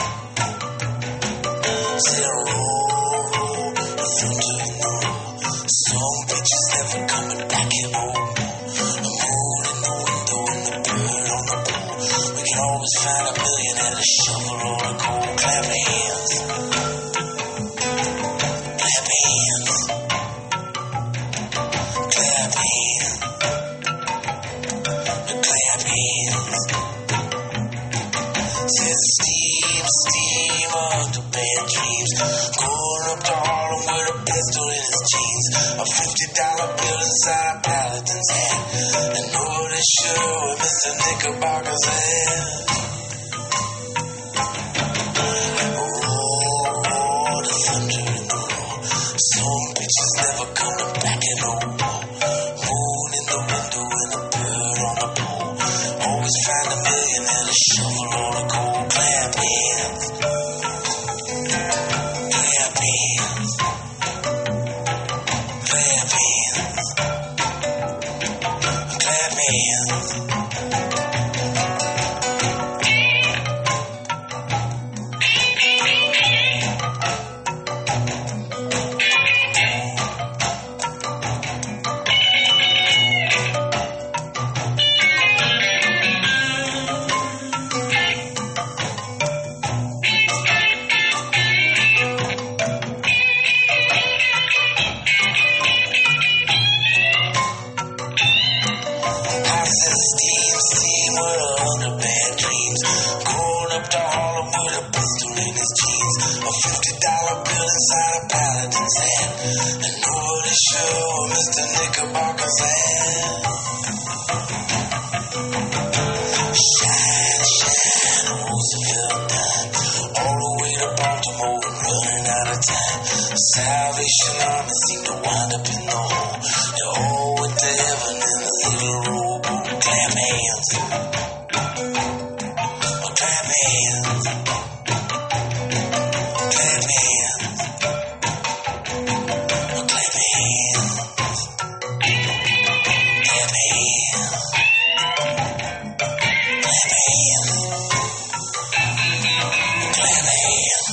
[SPEAKER 2] Say roll, the thunder in the roll. Some bitches never coming back in no more. The moon in the window and the bird on the pole. We can always find a million and a shovel or a coal. Clap hands. Clap hands. Clap hands. Clap hands. Says steam under bad dreams. Going up to Harlem with a pistol in his jeans. A $50 bill inside a Paladin's hat. And nobody's sure where Mr. Knickerbocker's at. Roar, the thunder in the roar. Some bitches never coming back in no more. Moon in the window and a bird on the pole. Always find a million and a shovel or a coal. Clap hands. Clap hands. Clap hands. Clap hands. Steam, we're under bad dreams. Going up to Harlem with a pistol in his jeans. A $50 bill inside a Paladin's hat. And nobody's sure where Mr. Knickerbocker's at. Shine, shine, Roosevelt dime. All the way to Baltimore and running out of time. Salvation Army seemed to wind up in the hole. They all went to heaven in a little rowboat. Clap hands. Clap hands. Clap hands. Clap hands. Clap hands. Clap hands. Clap hands.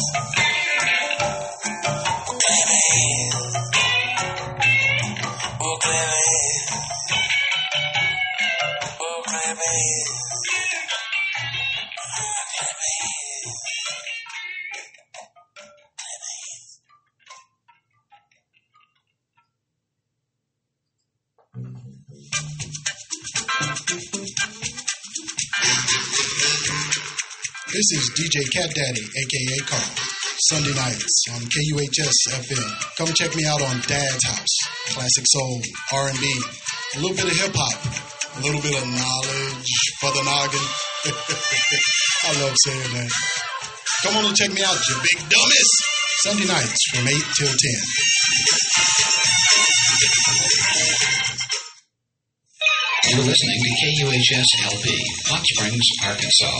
[SPEAKER 2] Clap hands. Oh, clap hands. Oh, clap hands. Clap hands.
[SPEAKER 7] This is DJ Cat Daddy, aka Carl. Sunday nights on KUHS FM. Come check me out on Dad's House. Classic soul, R&B, a little bit of hip hop, a little bit of knowledge for the noggin. I love saying that. Come on and check me out, you big dummies. Sunday nights from 8 till 10.
[SPEAKER 3] You're listening to KUHS LP, Hot Springs, Arkansas.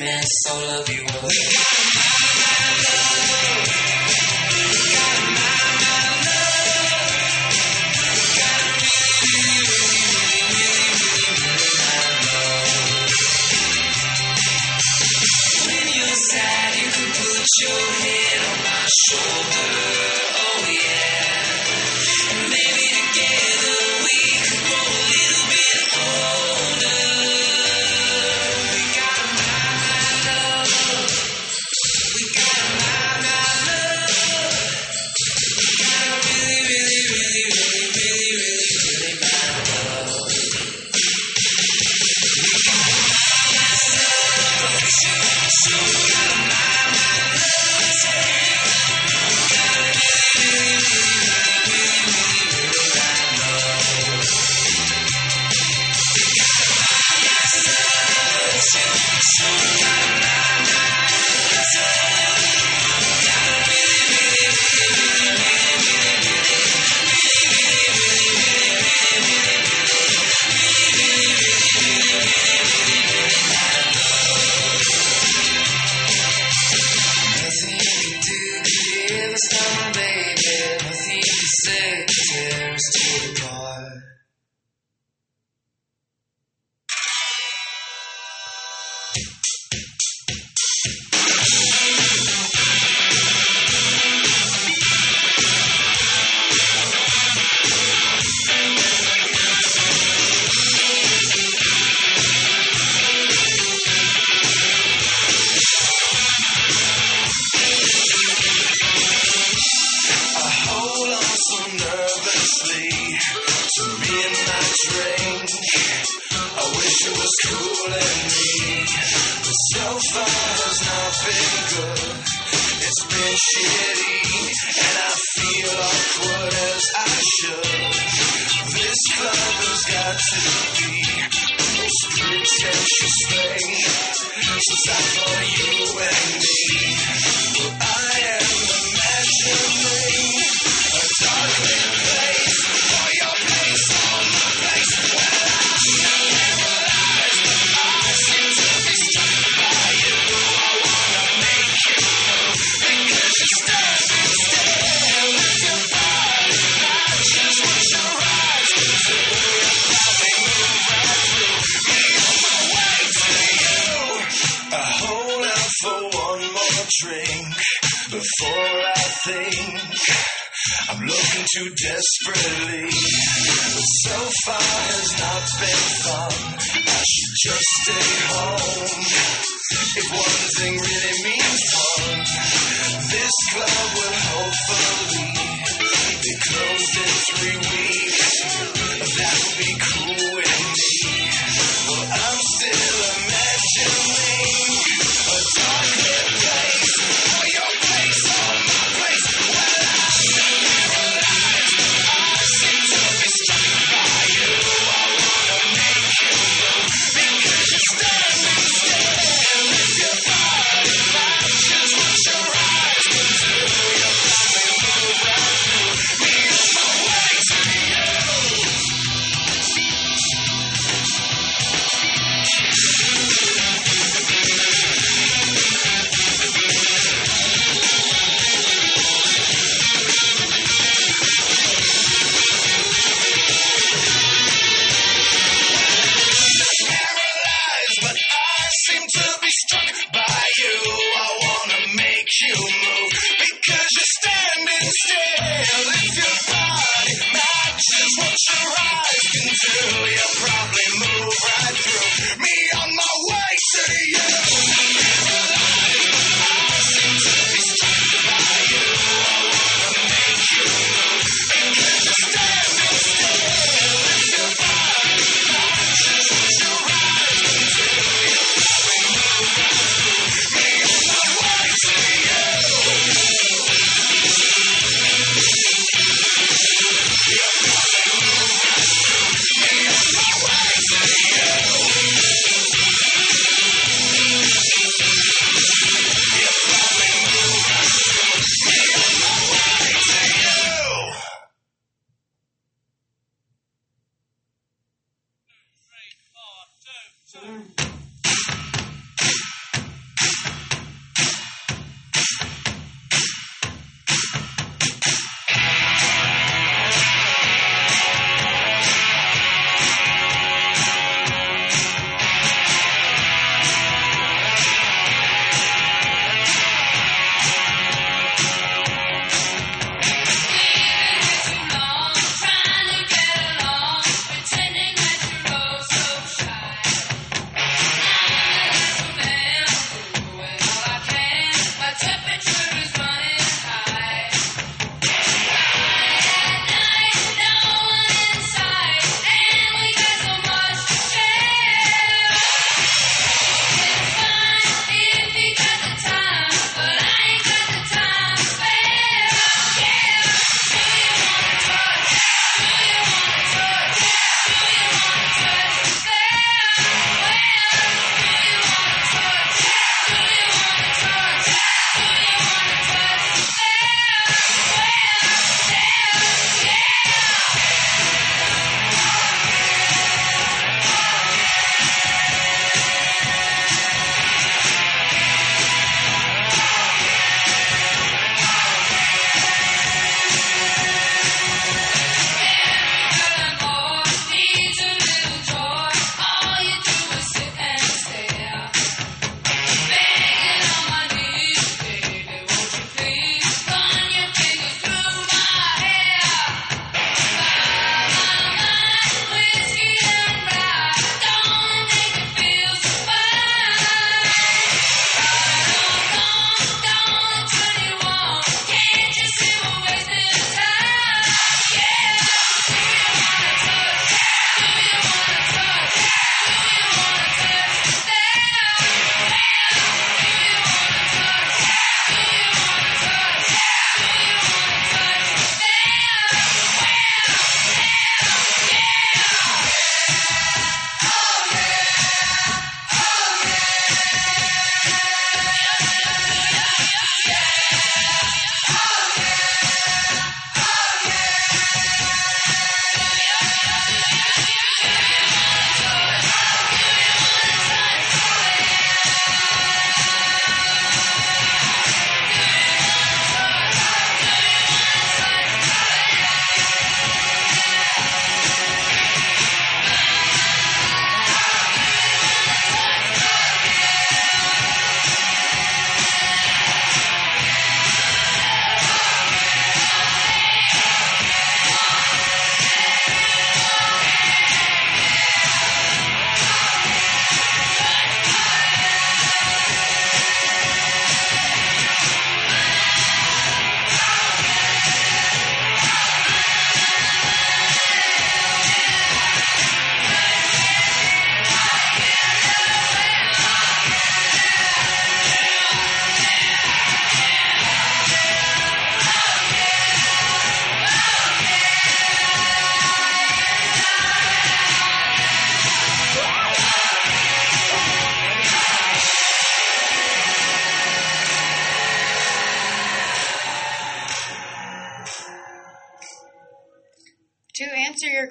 [SPEAKER 2] miss all of you. When you're sad, you can put your head on my shoulder. Oh yeah, and maybe together we could grow a little bit older. We got a mind, love. We got a mind, love. We got a really, really, really, really, really, really, really mind, love. We got a mind, love. So we got a mind, love. We got a really, really, really, really, really, really mind, love. We got a mind, love. So we got a mind, love. We got a really, really, really, really, really, nothing you can do to give us some, baby. Nothing you can say to tear us to apart. I hold on so nervously to me and my drink. I wish it was cool and me, but so far has not been good. It's been shitty, and I feel awkward as I should. This club has got to be the most pretentious thing since I thought you and me. Well, I am imagining a dark lit place for your place on my place. Well, I should realize I seem to be struck by you. I wanna make you move because you're standing still. If your body matches what your eyes can do, you'll probably move right through me on my way to you. I hold out for one more drink before I think I'm looking too desperately, but so far has not been fun. I should just stay home if one thing really means fun. This club will hopefully be closed in 3 weeks. That would be cool with me. Well, I'm still imagining a dark lit place for your place on my place. Well, I should realize I seem to be struck by you. I wanna make you move because you're standing still. If your body matches what your eyes can do, you'll probably move right through me on my way to you. Paralyzed, but I seem to be struck by you. I wanna make you move because you're standing still. If your body matches what your eyes can do, you'll probably move right through me on my way to you. Paralyzed, but I seem to be struck by you. I wanna make you move because you're standing still. If your body matches what your eyes can do, you'll probably move right through me on my way to you. You'll probably move right through me on my way to you. You'll probably move right through me on my way to you.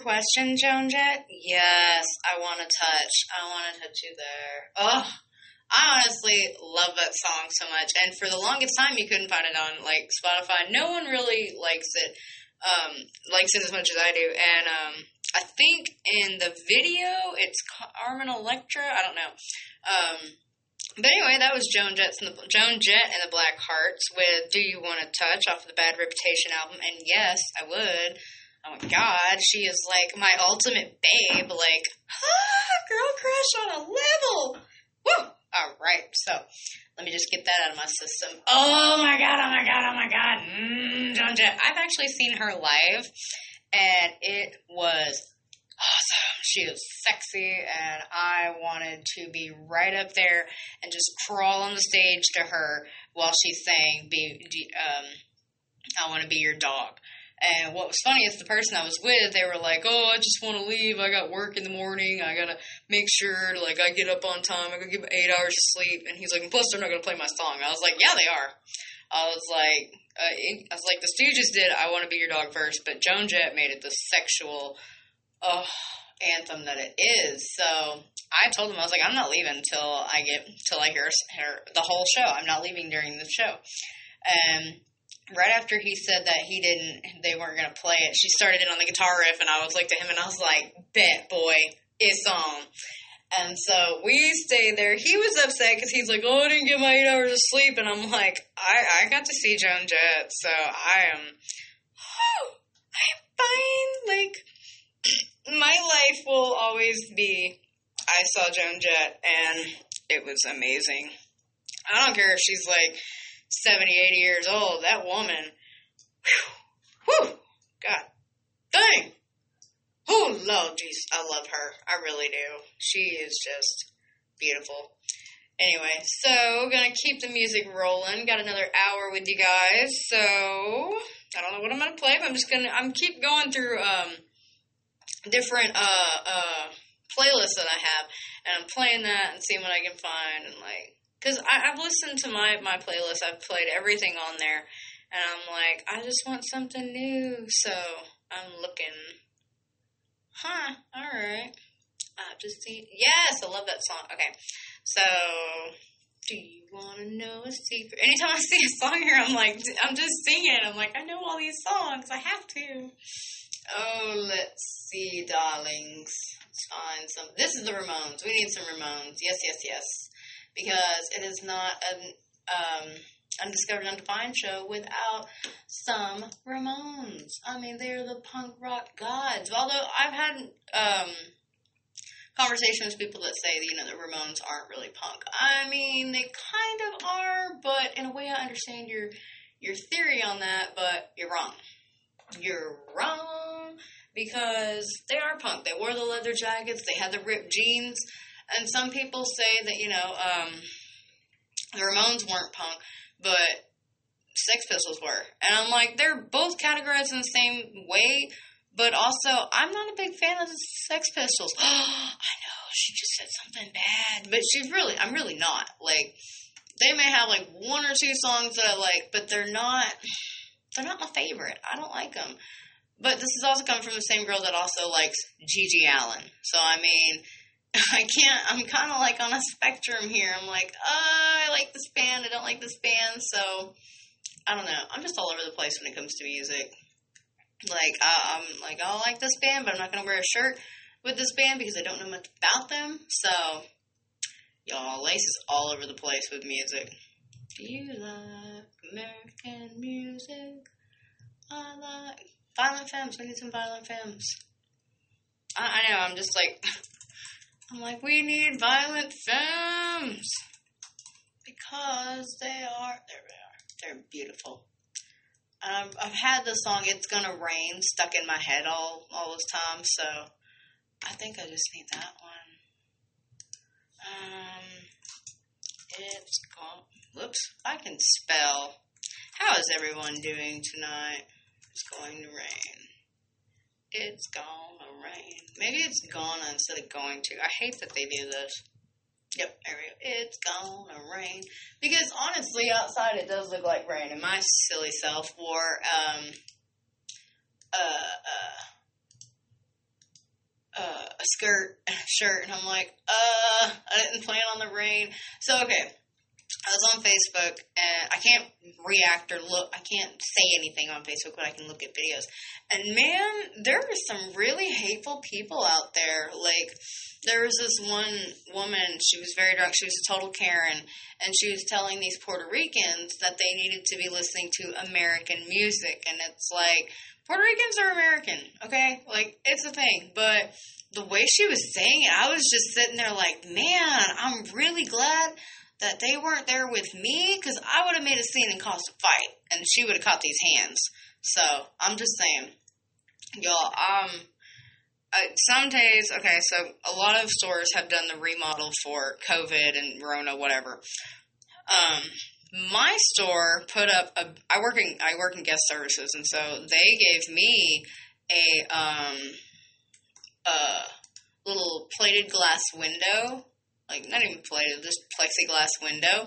[SPEAKER 1] question, Joan Jett? Yes, I want to touch. I want to touch you there. Oh, I honestly love that song so much. And for the longest time, you couldn't find it on, like, Spotify. No one really likes it as much as I do. And I think in the video, it's Carmen Electra. I don't know. But anyway, that was Joan Jett and the Black Hearts with "Do You Want to Touch" off of the Bad Reputation album. And yes, I would. Oh my God, she is like my ultimate babe. Like, girl crush on a level. Woo! All right, so let me just get that out of my system. Oh my God. Joan Jett. I've actually seen her live, and it was awesome. She was sexy, and I wanted to be right up there and just crawl on the stage to her while she sang I Want to Be Your Dog. And what was funny is the person I was with, they were like, oh, I just want to leave. I got work in the morning. I got to make sure, like, I get up on time. I got to give 8 hours of sleep. And he's like, plus they're not going to play my song. I was like, yeah, they are. I was like, the Stooges did I Want to Be Your Dog first, but Joan Jett made it the sexual anthem that it is. So I told him, I was like, I'm not leaving till I hear the whole show. I'm not leaving during the show. And right after he said that they weren't going to play it, she started it on the guitar riff, and I was like to him, and I was like, bet, boy, it's on. And so we stayed there. He was upset because he's like, oh, I didn't get my 8 hours of sleep. And I'm like, I got to see Joan Jett, so I'm fine. Like, my life will always be, I saw Joan Jett, and it was amazing. I don't care if she's like 70, 80 years old. That woman, whew, God dang. Oh, Lord, jeez, I love her. I really do. She is just beautiful. Anyway, so gonna keep the music rolling. Got another hour with you guys. So I don't know what I'm gonna play, but I'm keep going through different playlists that I have, and I'm playing that and seeing what I can find, and like, cause I've listened to my playlist. I've played everything on there, and I'm like, I just want something new. So I'm looking. Alright. Yes, I love that song. Okay. So, do you want to know a secret? Anytime I see a song here, I'm just singing. I'm like, I know all these songs. I have to. Oh, let's see, darlings. Let's find some. This is the Ramones. We need some Ramones. Yes. Because it is not an Undiscovered Undefined show without some Ramones. I mean, they're the punk rock gods. Although I've had conversations with people that say, the Ramones aren't really punk. I mean, they kind of are, but in a way I understand your theory on that, but you're wrong. You're wrong, because they are punk. They wore the leather jackets, they had the ripped jeans, and some people say that, the Ramones weren't punk, but Sex Pistols were. And I'm like, they're both categorized in the same way, but also, I'm not a big fan of the Sex Pistols. I know, she just said something bad, but I'm really not. Like, they may have, like, one or two songs that I like, but they're not my favorite. I don't like them. But this is also coming from the same girl that also likes Gigi Allen. So, I mean, I'm kind of like on a spectrum here. I'm like, I like this band, I don't like this band, so, I don't know. I'm just all over the place when it comes to music. Like, I'm like, I like this band, but I'm not going to wear a shirt with this band because I don't know much about them, so, y'all, Lace is all over the place with music. Do you like American music? I like Violent Femmes. We need some Violent Femmes. I know, I'm just like, I'm like, we need Violent Femmes. Because they're beautiful. I've had the song It's Gonna Rain stuck in my head all this time, so I think I just need that one. It's gone. Whoops, I can spell. How is everyone doing tonight? It's going to rain. It's gonna rain. Maybe it's gonna instead of going to. I hate that they do this. Yep, there we go. It's gonna rain. Because honestly, outside it does look like rain. And my silly self wore a skirt and a shirt, and I'm like, I didn't plan on the rain. So, okay, I was on Facebook, and I can't react or look, I can't say anything on Facebook, but I can look at videos. And man, there are some really hateful people out there. Like, there was this one woman, she was very drunk, she was a total Karen, and she was telling these Puerto Ricans that they needed to be listening to American music, and it's like, Puerto Ricans are American, okay? Like, it's a thing, but the way she was saying it, I was just sitting there like, man, I'm really glad that they weren't there with me, because I would have made a scene and caused a fight, and she would have caught these hands. So, I'm just saying, y'all, some days, okay, so a lot of stores have done the remodel for COVID and Rona, whatever. My store put up I work in guest services, and so they gave me a little plated glass window, like not even plated, just plexiglass window.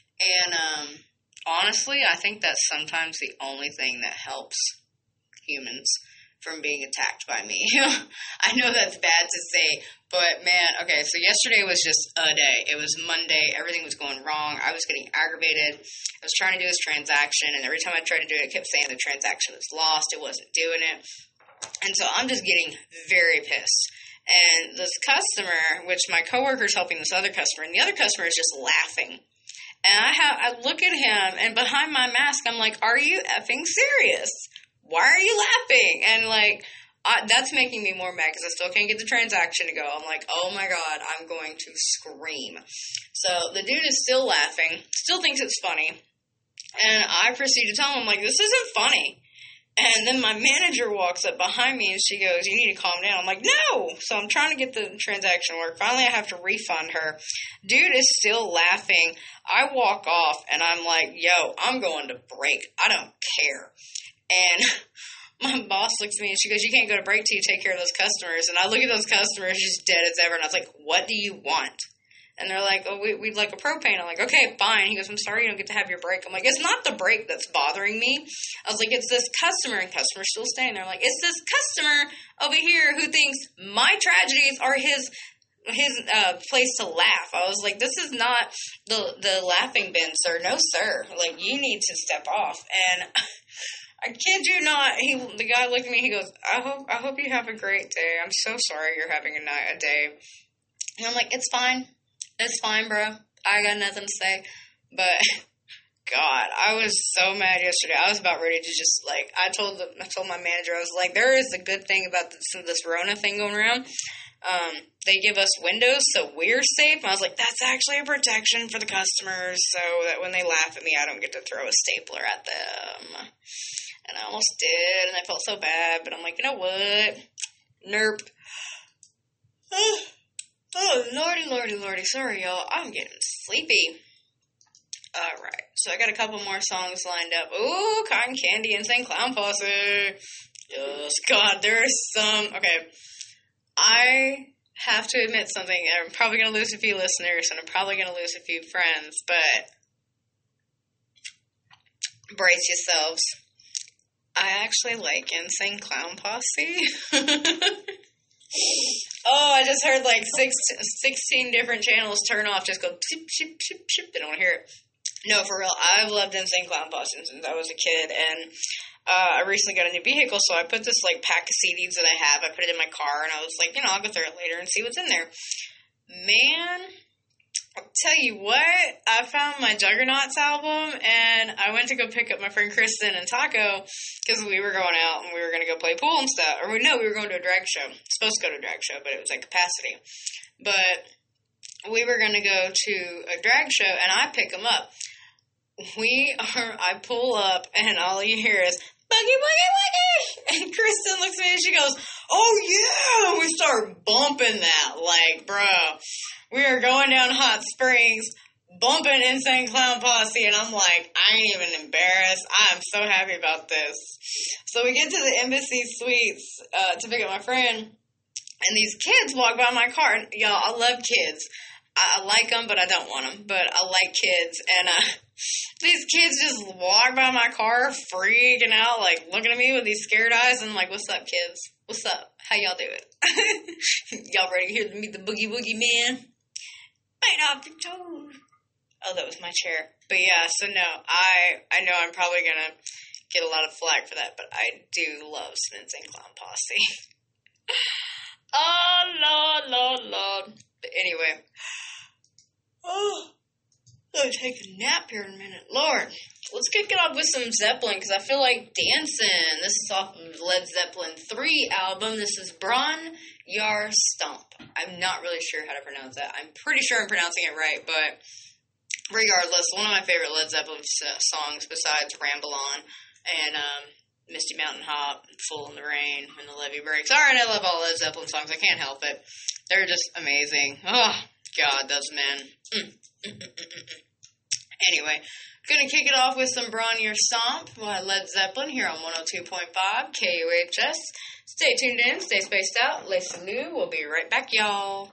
[SPEAKER 1] And honestly, I think that's sometimes the only thing that helps humans from being attacked by me. I know that's bad to say, but man, okay, so yesterday was just a day. It was Monday. Everything was going wrong. I was getting aggravated. I was trying to do this transaction, and every time I tried to do it, it kept saying the transaction was lost. It wasn't doing it. And so I'm just getting very pissed. And this customer, which my coworker's helping this other customer, and the other customer is just laughing. And I look at him, and behind my mask, I'm like, are you effing serious? Why are you laughing? And, like, that's making me more mad because I still can't get the transaction to go. I'm like, oh, my God, I'm going to scream. So the dude is still laughing, still thinks it's funny. And I proceed to tell him, I'm like, this isn't funny. And then my manager walks up behind me, and she goes, you need to calm down. I'm like, no. So I'm trying to get the transaction to work. Finally, I have to refund her. Dude is still laughing. I walk off, and I'm like, yo, I'm going to break. I don't care. And my boss looks at me, and she goes, you can't go to break till you take care of those customers. And I look at those customers just dead as ever, and I was like, what do you want? And they're like, oh, we'd like a propane. I'm like, okay, fine. He goes, I'm sorry you don't get to have your break. I'm like, it's not the break that's bothering me. I was like, it's this customer, and customer's still staying there. Like, it's this customer over here who thinks my tragedies are his place to laugh. I was like, this is not the laughing bin, sir. No, sir. Like, you need to step off. And I kid you not, the guy looked at me, he goes, I hope you have a great day. I'm so sorry you're having a day. And I'm like, it's fine. It's fine, bro. I got nothing to say. But, God, I was so mad yesterday. I was about ready to just, like, I told my manager, I was like, there is a good thing about this Rona thing going around. They give us windows so we're safe. And I was like, that's actually a protection for the customers so that when they laugh at me, I don't get to throw a stapler at them. And I almost did, and I felt so bad, but I'm like, you know what? Nerp. Oh, lordy. Sorry, y'all. I'm getting sleepy. Alright, so I got a couple more songs lined up. Ooh, Cotton Candy, Insane Clown Posse. Yes, God, there's some. Okay, I have to admit something. I'm probably going to lose a few listeners, and I'm probably going to lose a few friends, but brace yourselves. I actually like Insane Clown Posse. Oh, I just heard like 16 different channels turn off, just go ship, ship, ship, ship. They don't want to hear it. No, for real. I've loved Insane Clown Posse since I was a kid, and I recently got a new vehicle, so I put this like pack of CDs that I have. I put it in my car, and I was like, I'll go through it later and see what's in there. Man, I'll tell you what, I found my Juggernauts album, and I went to go pick up my friend Kristen and Taco, because we were going out, and we were going to go play pool and stuff. Or, no, we were going to a drag show. Supposed to go to a drag show, but it was at capacity. But we were going to go to a drag show, and I pick them up. I pull up, and all you hear is, boogie, boogie, boogie! And Kristen looks at me, and she goes, oh, yeah! We start bumping that, like, bro. We are going down Hot Springs, bumping Insane Clown Posse, and I'm like, I ain't even embarrassed. I am so happy about this. So we get to the Embassy Suites to pick up my friend, and these kids walk by my car. And, y'all, I love kids. I like them, but I don't want them. But I like kids, and these kids just walk by my car freaking out, like, looking at me with these scared eyes, and I'm like, what's up, kids? What's up? How y'all doing? Y'all ready to hear meet the Boogie Woogie Man? Bite off your toes. Oh, that was my chair. But yeah, so no, I know I'm probably gonna get a lot of flack for that, but I do love Smiths and Clown Posse. Oh, Lord. But anyway. Oh, I'm gonna take a nap here in a minute. Lord, let's kick it off with some Zeppelin, because I feel like dancing. This is off of Led Zeppelin 3 album. This is Bron Yar Stomp. I'm not really sure how to pronounce that. I'm pretty sure I'm pronouncing it right, but regardless, one of my favorite Led Zeppelin songs besides Ramble On and Misty Mountain Hop, Fool in the Rain, When the Levee Breaks. Alright, I love all Led Zeppelin songs. I can't help it. They're just amazing. Oh, God, those men. Anyway, gonna kick it off with some Bron Yar Stomp by Led Zeppelin here on 102.5 KUHS. Stay tuned in, stay spaced out. Lacey Lou, we'll be right back, y'all.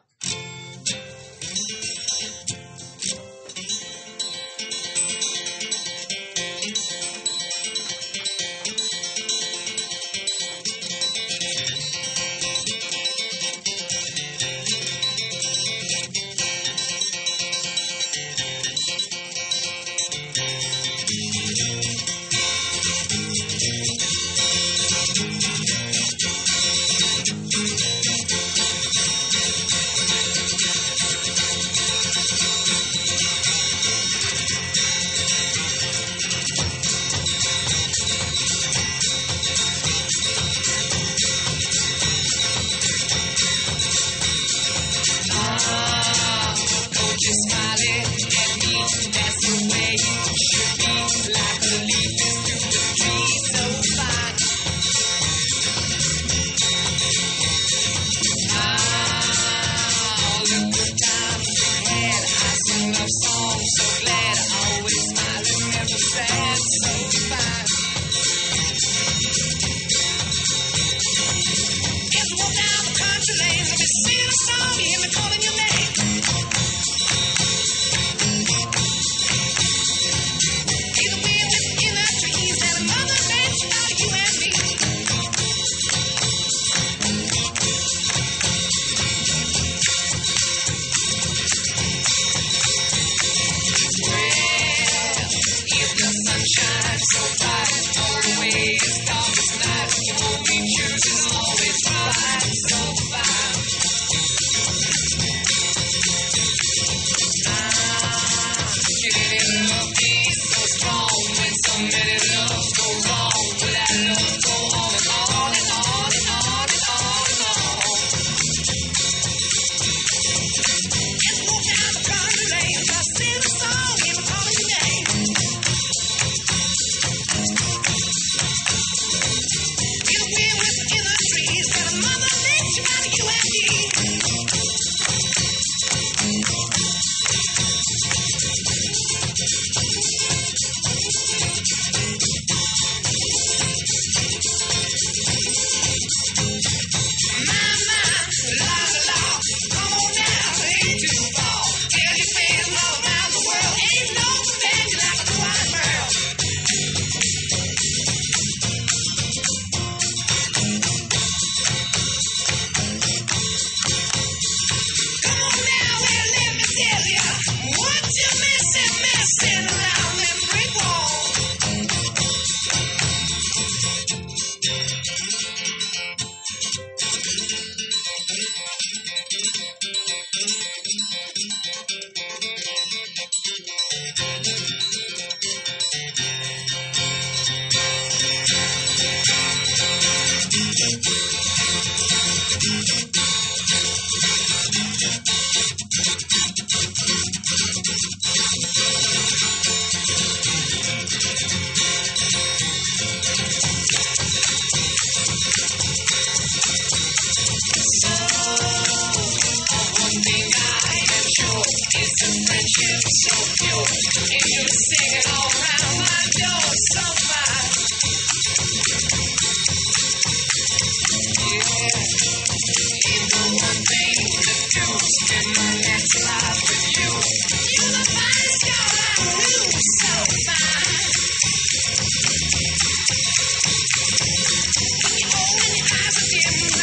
[SPEAKER 2] Dim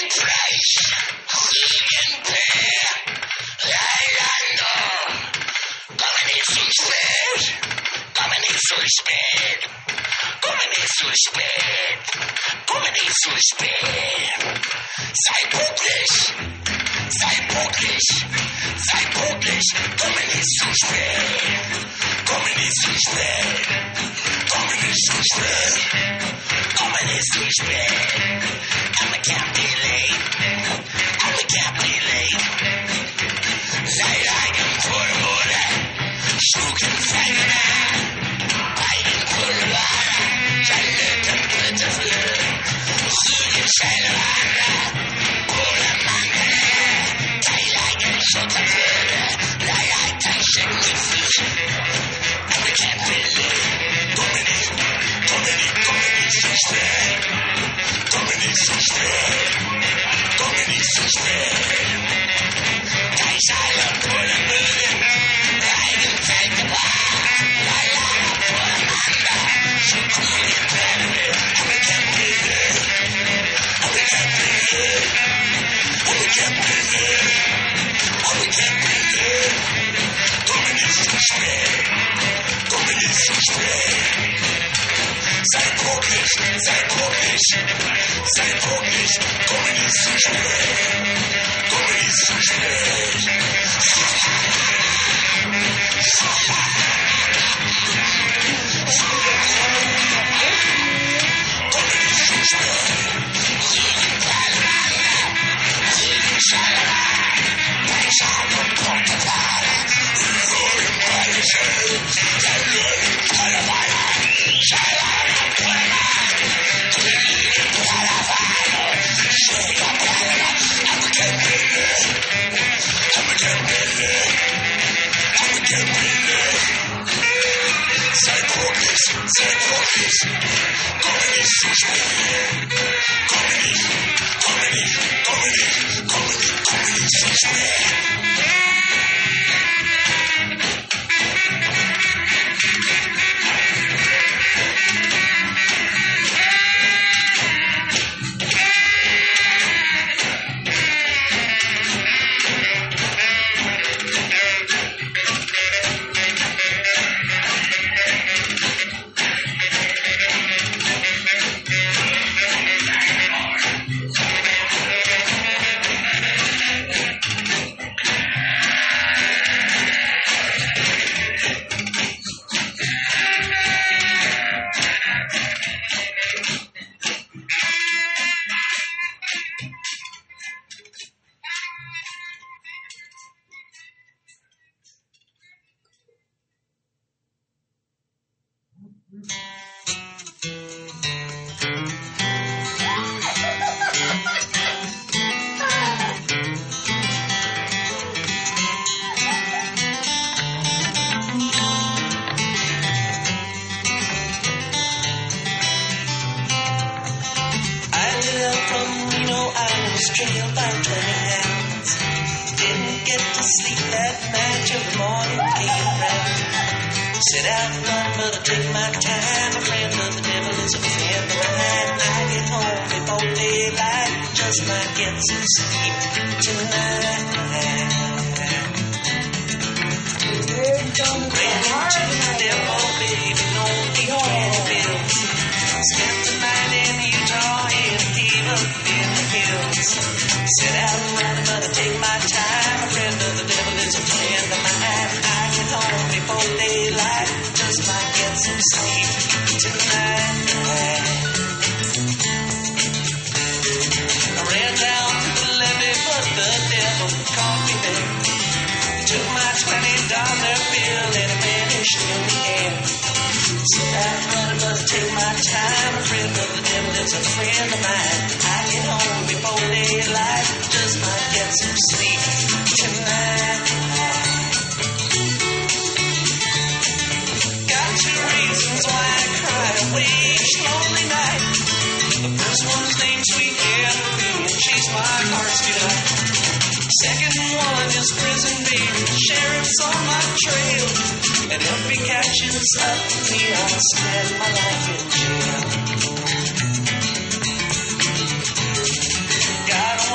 [SPEAKER 2] Got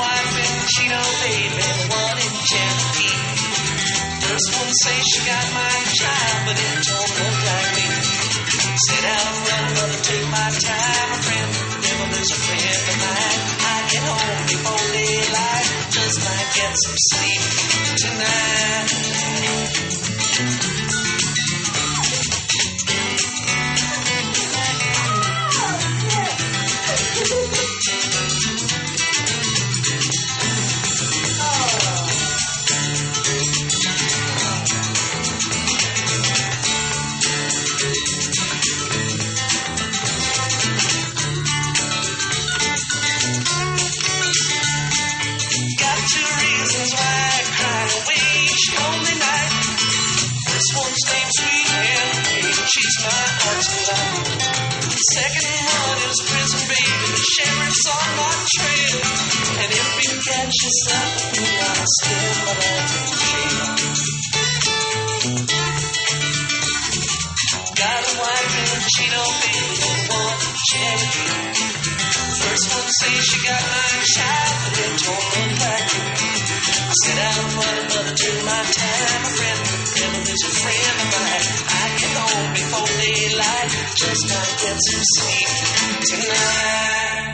[SPEAKER 2] say she got my child, but it don't look like me. Sit down, run, brother, take my time. A friend, the devil is a friend of mine. I get home before daylight, just might get some sleep tonight. She's my heart's delight. Second one is prison baby. The sheriff's on my trail. And if you catch yourself, I'll still alive in jail. Got a wife in a Chino baby, and one Cherokee. First one says she got my child, but it don't look like me. I sit down in front of mother, do my time. A friend, the devil is a friend of mine. I get home before daylight, just might get some sleep tonight.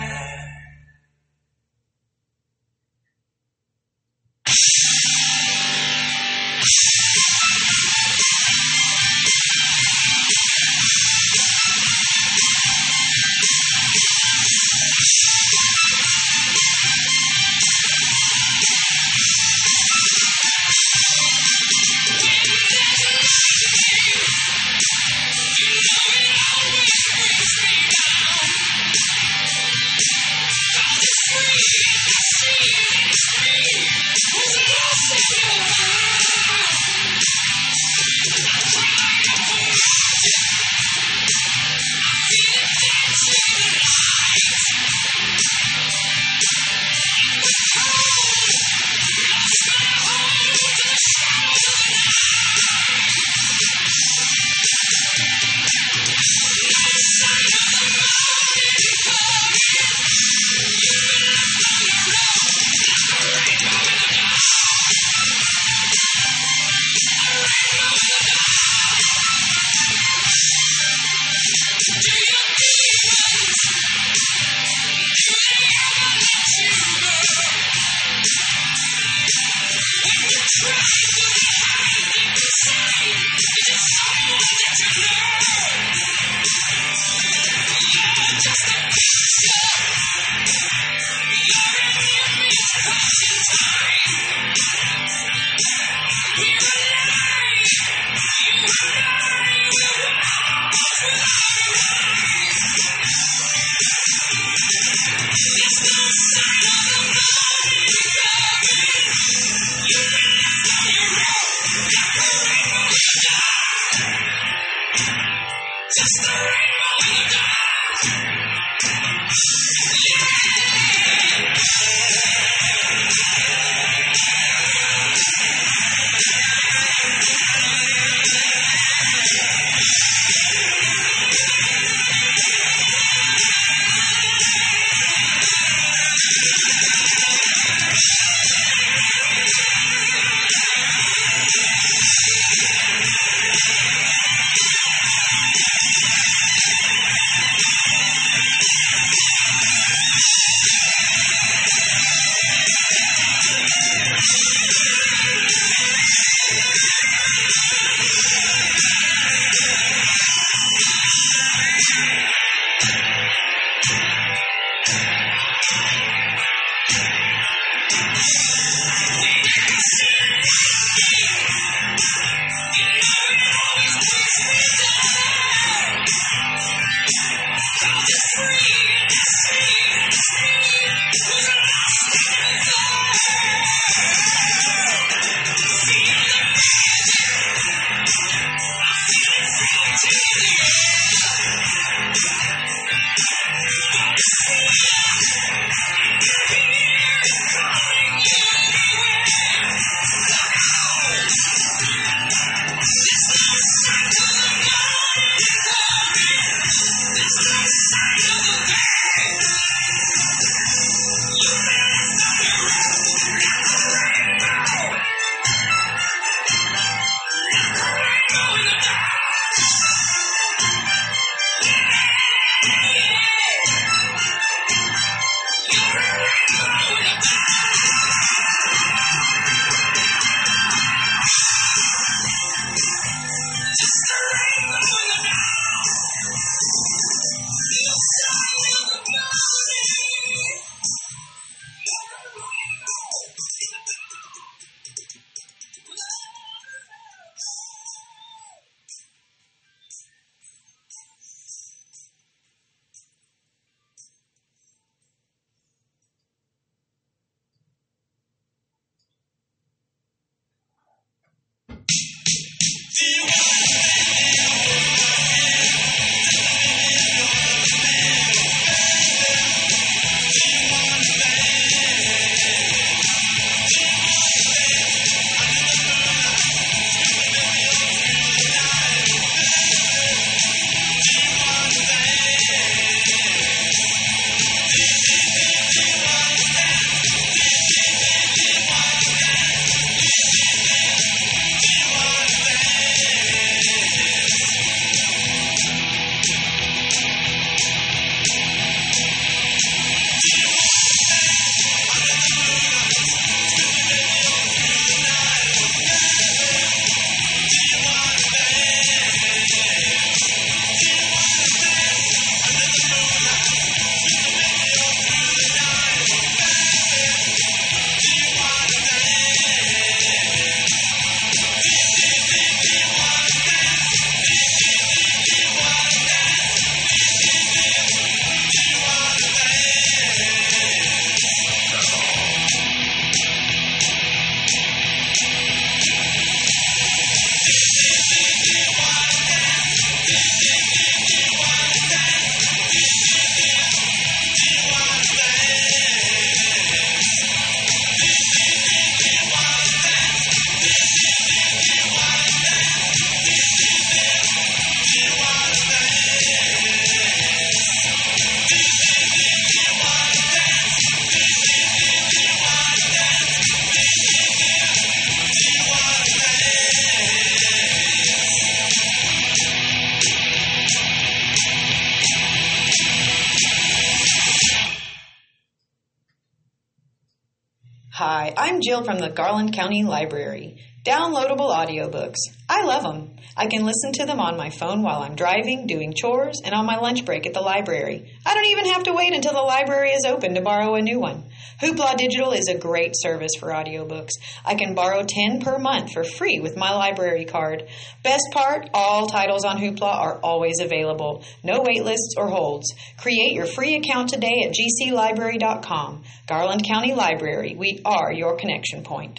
[SPEAKER 8] Hi, I'm Jill from the Garland County Library. Downloadable audiobooks. I love them. I can listen to them on my phone while I'm driving, doing chores, and on my lunch break at the library. I don't even have to wait until the library is open to borrow a new one. Hoopla Digital is a great service for audiobooks. I can borrow 10 per month for free with my library card. Best part, all titles on Hoopla are always available. No wait lists or holds. Create your free account today at gclibrary.com. Garland County Library, we are your connection point.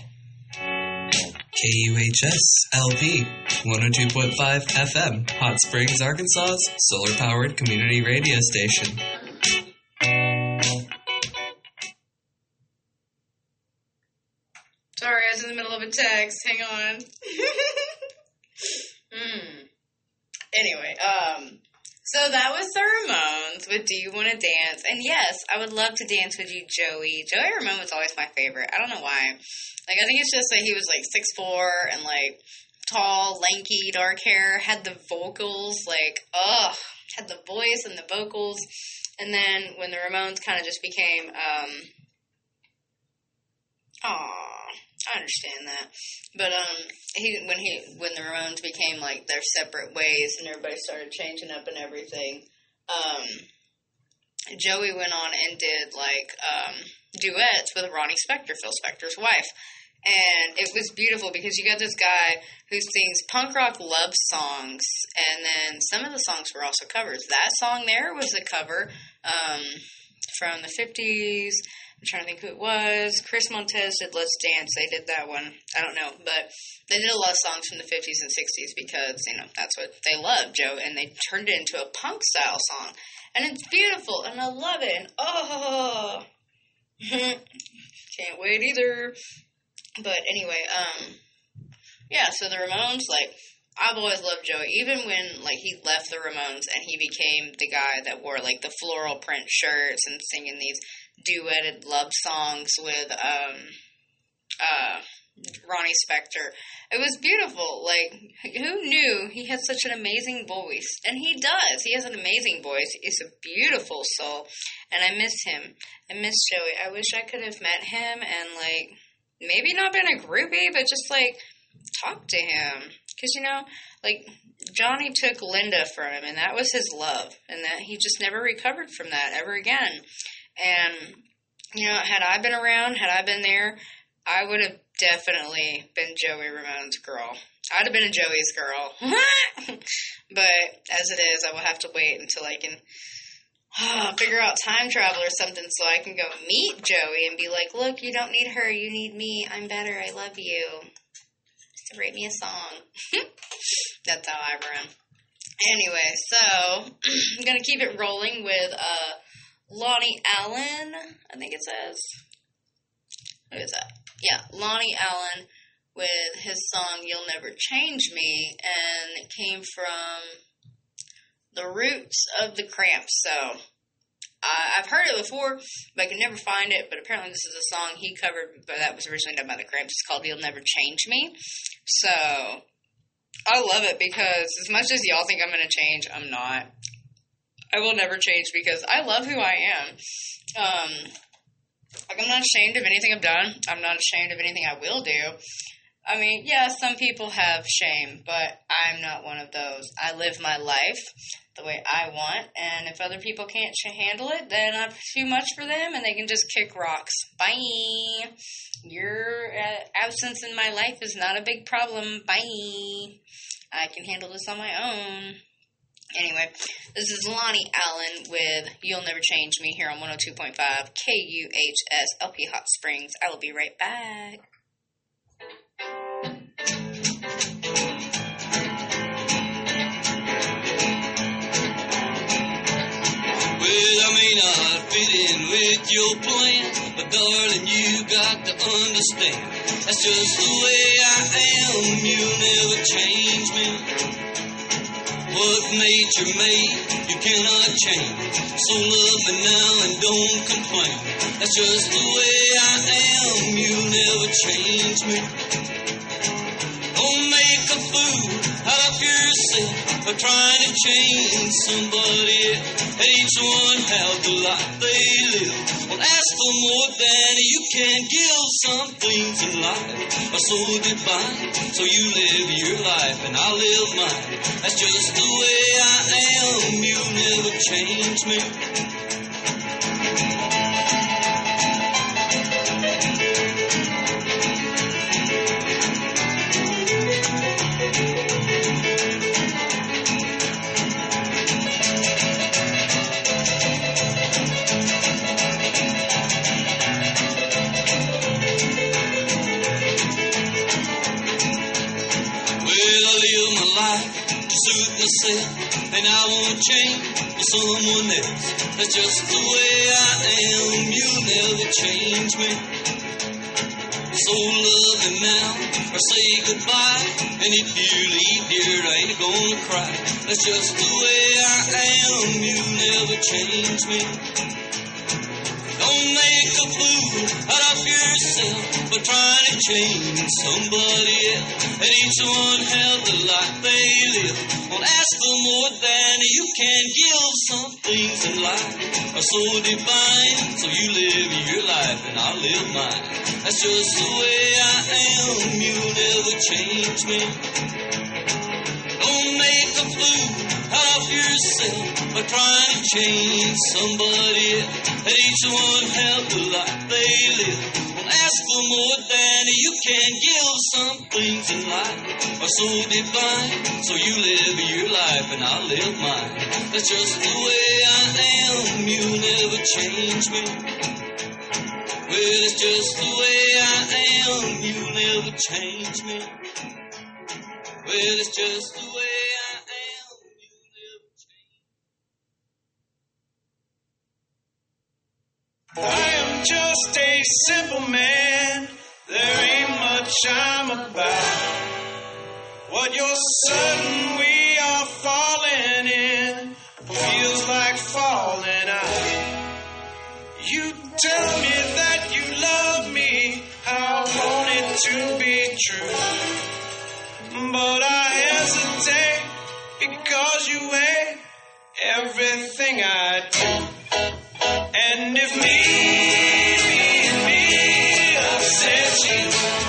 [SPEAKER 9] KUHS-LP 102.5 FM, Hot Springs, Arkansas's solar-powered community radio station.
[SPEAKER 1] Sorry, I was in the middle of a text. Hang on. Anyway, so that was the Ramones with Do You Want to Dance? And yes, I would love to dance with you, Joey. Joey Ramone was always my favorite. I don't know why. Like, I think it's just that he was, like, 6'4", and, like, tall, lanky, dark hair, had the vocals, like, had the voice and the vocals. And then when the Ramones kind of just became, I understand that. But, when the Ramones became, like, their separate ways and everybody started changing up and everything, Joey went on and did, like, duets with Ronnie Spector, Phil Spector's wife. And it was beautiful because you got this guy who sings punk rock love songs, and then some of the songs were also covers. That song there was a cover from the 50s. I'm trying to think who it was. Chris Montez did Let's Dance. They did that one. I don't know. But they did a lot of songs from the 50s and 60s because, you know, that's what they loved, Joe. And they turned it into a punk-style song. And it's beautiful, and I love it. And, can't wait either. But anyway, yeah, so the Ramones, like, I've always loved Joey. Even when, like, he left the Ramones and he became the guy that wore, like, the floral print shirts and singing these duetted love songs with Ronnie Spector. It was beautiful. Like, who knew he had such an amazing voice? And he does. He has an amazing voice. He's a beautiful soul. And I miss him. I miss Joey. I wish I could have met him and, like, maybe not been a groupie, but just, like, talk to him. Because, you know, like, Johnny took Linda from him, and that was his love. And that he just never recovered from that ever again. And, you know, had I been around, had I been there, I would have definitely been Joey Ramone's girl. I'd have been a Joey's girl. But as it is, I will have to wait until I can figure out time travel or something so I can go meet Joey and be like, look, you don't need her, you need me. I'm better, I love you. So write me a song. That's how I run. Anyway, so I'm going to keep it rolling with Lonnie Allen, I think it says. What is that? Yeah, Lonnie Allen with his song You'll Never Change Me, and it came from The Roots of the Cramps. So I've heard it before, but I could never find it. But apparently this is a song he covered, but that was originally done by the Cramps. It's called You'll Never Change Me. So I love it because as much as y'all think I'm going to change, I'm not. I will never change because I love who I am. Like, I'm not ashamed of anything I've done. I'm not ashamed of anything I will do. I mean, yeah, some people have shame, but I'm not one of those. I live my life the way I want, and if other people can't handle it, then I'm too much for them, and they can just kick rocks. Bye. Your absence in my life is not a big problem. Bye. I can handle this on my own. Anyway, this is Lonnie Allen with You'll Never Change Me here on 102.5 KUHS LP Hot Springs. I will be right back.
[SPEAKER 2] Well, I may not fit in with your plan, but darling, you got to understand, that's just the way I am. You'll never change me. What nature made, you cannot change. So love me now and don't complain. That's just the way I am. You'll never change me. Don't make a fool out of yourself by trying to change somebody else. Each one have the life they live. Don't ask for more than you can't give some things in life are so divine. So you live your life and I'll live mine. That's just the way I am. You never change me. And I won't change for someone else. That's just the way I am. You'll never change me. So love me now or say goodbye. And if you leave, dear, I ain't gonna cry. That's just the way I am. You'll never change me. Don't make a fool out of yourself by trying to change somebody else. And each one have the life they live. Don't ask for more than you can give. Some things in life are so divine. So you live your life and I'll live mine. That's just the way I am. You'll never change me. Don't make a fool out of yourself by trying to change somebody else. And each one have the life they live. Don't ask for more than you can give. Some things in life are so divine. So you live your life and I'll live mine. That's just the way I am. You'll never change me. Well, it's just the way I am. You'll never change me. Well, it's just the way I am. You'll never change me.
[SPEAKER 10] I am just a simple man. There ain't much I'm about. What you're certain we are falling in feels like falling out. You tell me that you love me. I want it to be true. But I hesitate because you hate everything I do. And if me upsets you,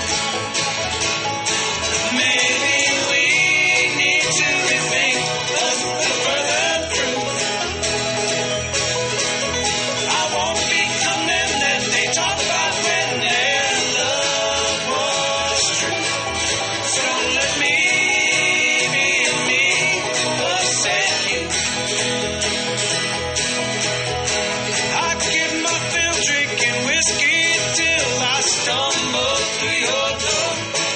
[SPEAKER 10] maybe we need to rethink the further through. I won't become them that they talk about when their love was true. So let me upset you. I get my fill drinking whiskey till I stumble through your door,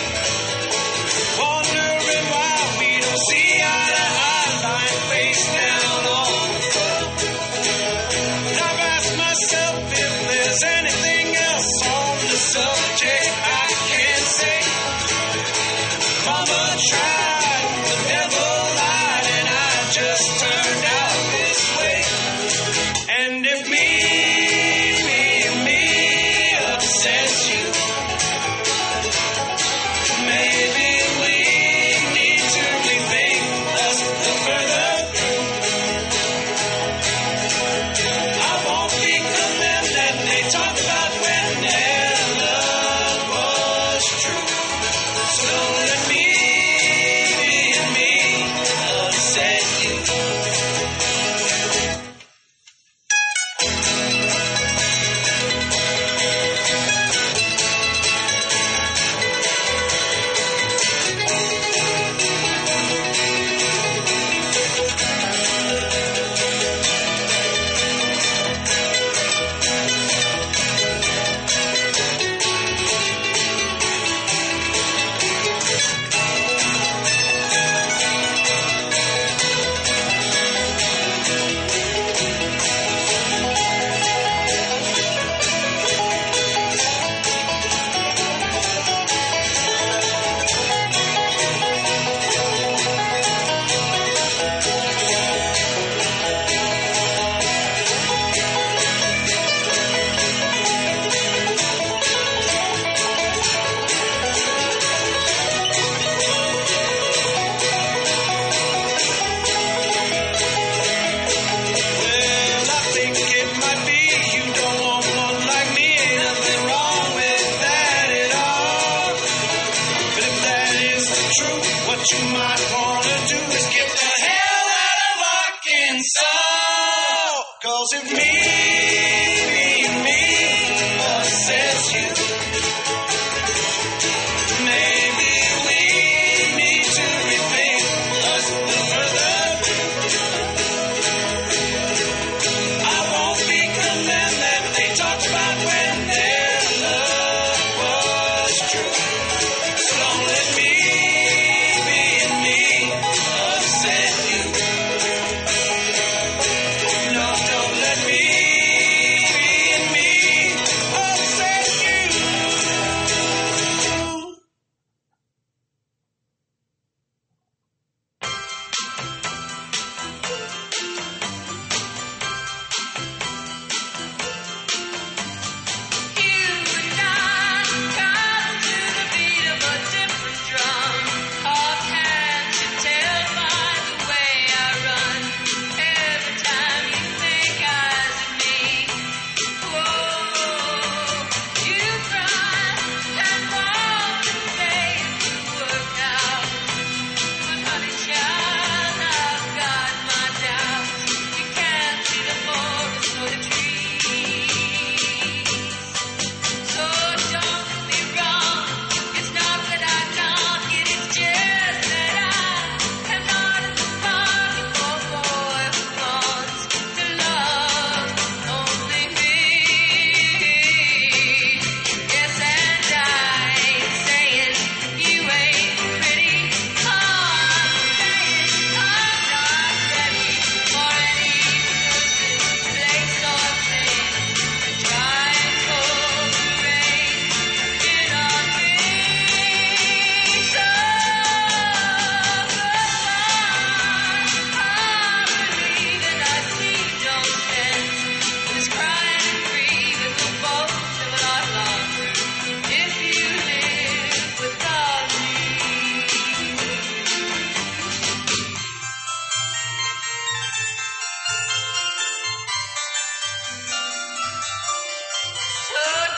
[SPEAKER 10] wondering why we don't see eye to eye, lying face down on the floor. And I've asked myself if there's anything else on the subject I can say. Mama tried, but never lied, and I just turned out this way. And if me upsets you, maybe we need to rethink us the further through. I won't become them that they talk about when their love was true. So let me upset you.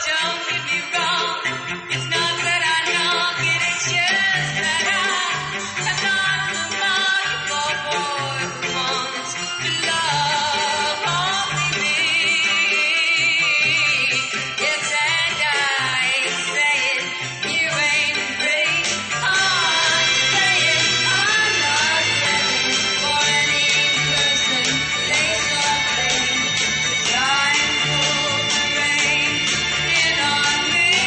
[SPEAKER 4] Don't get me wrong, it's not that I knock it, it's just that I'm not the market for boys who want to love only me. Yes, and I say it, you ain't free. I'm saying I'm not ready for any person, place or thing. Time pulled the rain in on me.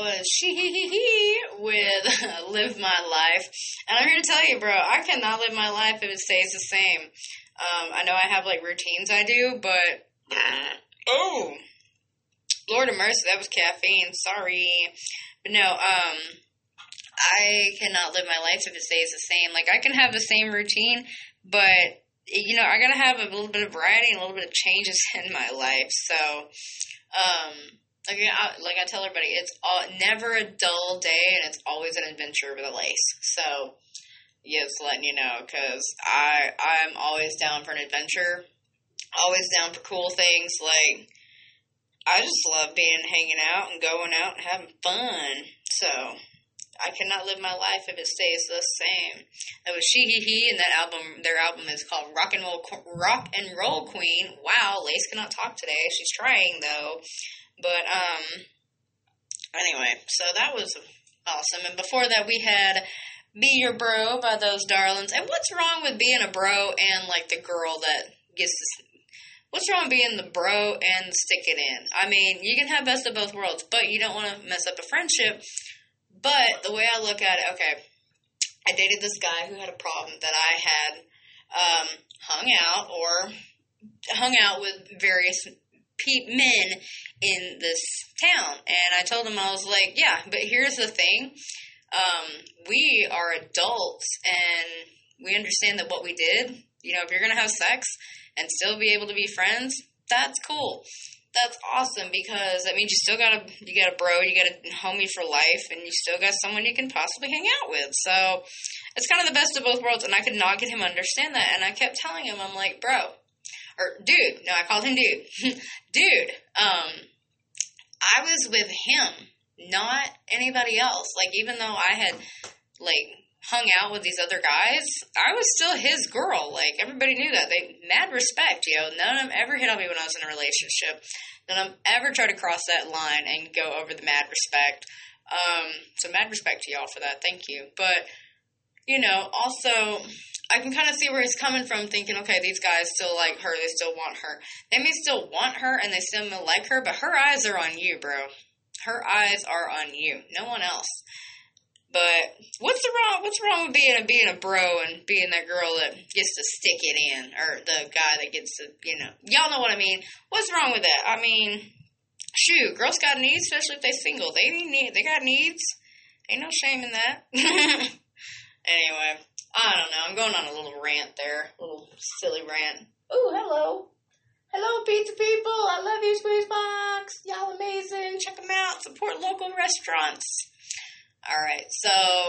[SPEAKER 1] was She with Live My Life. And I'm here to tell you, bro, I cannot live my life if it stays the same. I know I have, like, routines I do, but, oh, Lord of mercy, that was caffeine. Sorry. But no, I cannot live my life if it stays the same. Like, I can have the same routine, but, you know, I gotta have a little bit of variety and a little bit of changes in my life. So, like I tell everybody, it's never a dull day, and it's always an adventure with a lace. So, yeah, just letting you know, because I'm always down for an adventure, always down for cool things. Like, I just love hanging out and going out and having fun. So, I cannot live my life if it stays the same. That was She and that album, their album is called Rock and Roll Queen. Wow, Lace cannot talk today. She's trying, though. But, anyway, so that was awesome. And before that, we had Be Your Bro by Those Darlings. And what's wrong with being a bro and, like, the girl that gets to... What's wrong with being the bro and stick it in? I mean, you can have best of both worlds, but you don't want to mess up a friendship. But the way I look at it, okay, I dated this guy who had a problem that I had hung out with various men in this town. And I told him, I was like, yeah, but here's the thing. We are adults, and we understand that what we did, you know, if you're going to have sex and still be able to be friends, that's cool. That's awesome, because that means you got a bro, you got a homie for life, and you still got someone you can possibly hang out with. So it's kind of the best of both worlds, and I could not get him to understand that. And I kept telling him, I'm like, bro, or dude. No, I called him dude. Dude, I was with him, not anybody else. Like, even though I had, like, hung out with these other guys, I was still his girl. Like, everybody knew that. They mad respect, yo. None of them ever hit on me when I was in a relationship. None of them ever tried to cross that line and go over the mad respect. So mad respect to y'all for that. Thank you. But, you know, also, I can kind of see where he's coming from, thinking, okay, these guys still like her. They still want her. They may still want her and they still may like her, but her eyes are on you, bro. Her eyes are on you. No one else. But what's wrong with being a bro and being that girl that gets to stick it in, or the guy that gets to, you know, y'all know what I mean. What's wrong with that? I mean, shoot, girls got needs, especially if they single. They got needs. Ain't no shame in that. Anyway, I don't know. I'm going on a little rant there, a little silly rant. Ooh, hello. Hello, pizza people. I love you, Squeezebox. Y'all amazing. Check them out. Support local restaurants. All right, so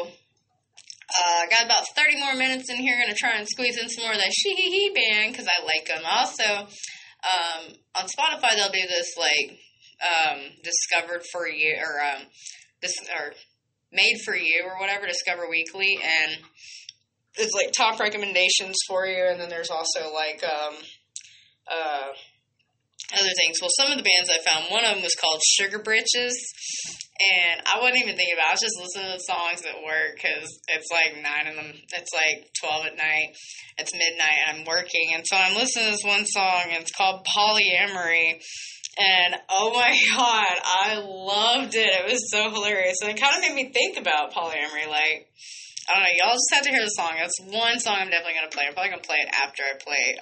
[SPEAKER 1] I got about 30 more minutes in here. Going to try and squeeze in some more of that She band because I like them. Also, on Spotify they'll do this like discovered for you or made for you or whatever, Discover Weekly, and it's like top recommendations for you. And then there's also like other things. Well, some of the bands I found, one of them was called Sugar Britches. And I wasn't even thinking about it. I was just listening to the songs at work because it's like 12 at night. It's midnight and I'm working. And so I'm listening to this one song and it's called Polyamory. And oh my God, I loved it. It was so hilarious. And it kind of made me think about polyamory. Like, I don't know. Y'all just have to hear the song. That's one song I'm definitely going to play. I'm probably going to play it after I play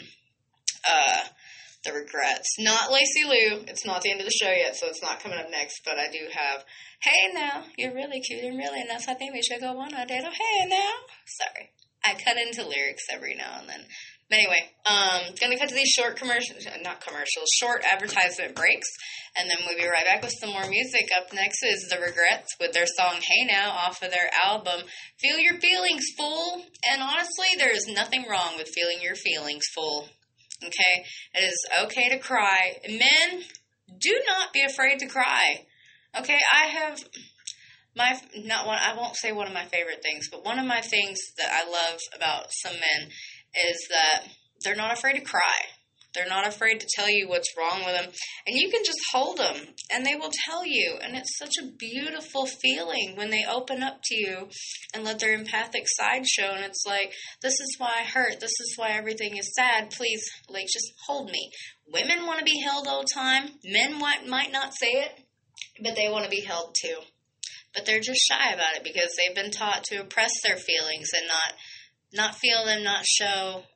[SPEAKER 1] The Regrets. Not Lacey Lou. It's not the end of the show yet, so it's not coming up next, but I do have Hey Now, You're Really Cute and Really Nice. I think we should go on a date. Oh, hey now. Sorry. I cut into lyrics every now and then. But anyway, gonna cut to these short advertisement breaks, and then we'll be right back with some more music. Up next is The Regrets with their song Hey Now off of their album Feel Your Feelings, Fool. And honestly, there is nothing wrong with feeling your feelings, fool. Okay, it is okay to cry. Men, do not be afraid to cry. Okay, I won't say one of my favorite things, but one of my things that I love about some men is that they're not afraid to cry. They're not afraid to tell you what's wrong with them. And you can just hold them, and they will tell you. And it's such a beautiful feeling when they open up to you and let their empathic side show. And it's like, this is why I hurt. This is why everything is sad. Please, like, just hold me. Women want to be held all the time. Men might not say it. but they want to be held too. But they're just shy about it because they've been taught to oppress their feelings and not feel them, not show,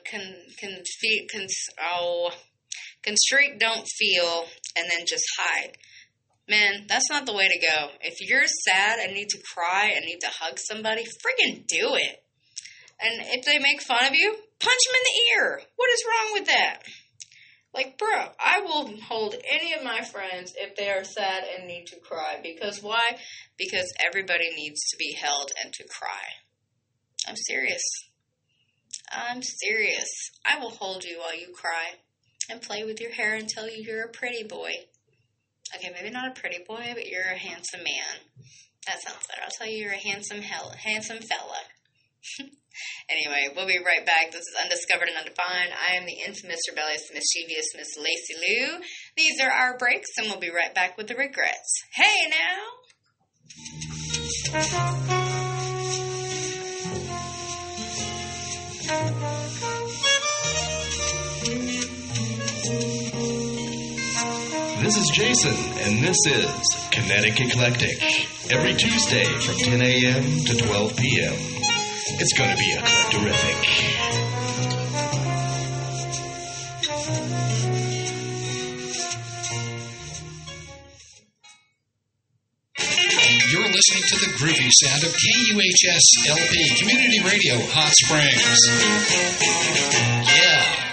[SPEAKER 1] constrict, don't feel, and then just hide. Man, that's not the way to go. If you're sad and need to cry and need to hug somebody, friggin' do it. And if they make fun of you, punch them in the ear. What is wrong with that? Like, bro, I will hold any of my friends if they are sad and need to cry. Because why? Because everybody needs to be held and to cry. I'm serious. I'm serious. I will hold you while you cry and play with your hair and tell you you're a pretty boy. Okay, maybe not a pretty boy, but you're a handsome man. That sounds better. I'll tell you you're a handsome fella. Anyway, we'll be right back. This is Undiscovered and Undefined. I am the infamous, rebellious, mischievous Miss Lacey Lou. These are our breaks, and we'll be right back with the regrets. Hey, now!
[SPEAKER 11] This is Jason, and this is Kinetic Eclectic. Every Tuesday from 10 a.m. to 12 p.m. It's going to be eclectorific.
[SPEAKER 3] You're listening to the groovy sound of KUHS LP Community Radio Hot Springs. Yeah.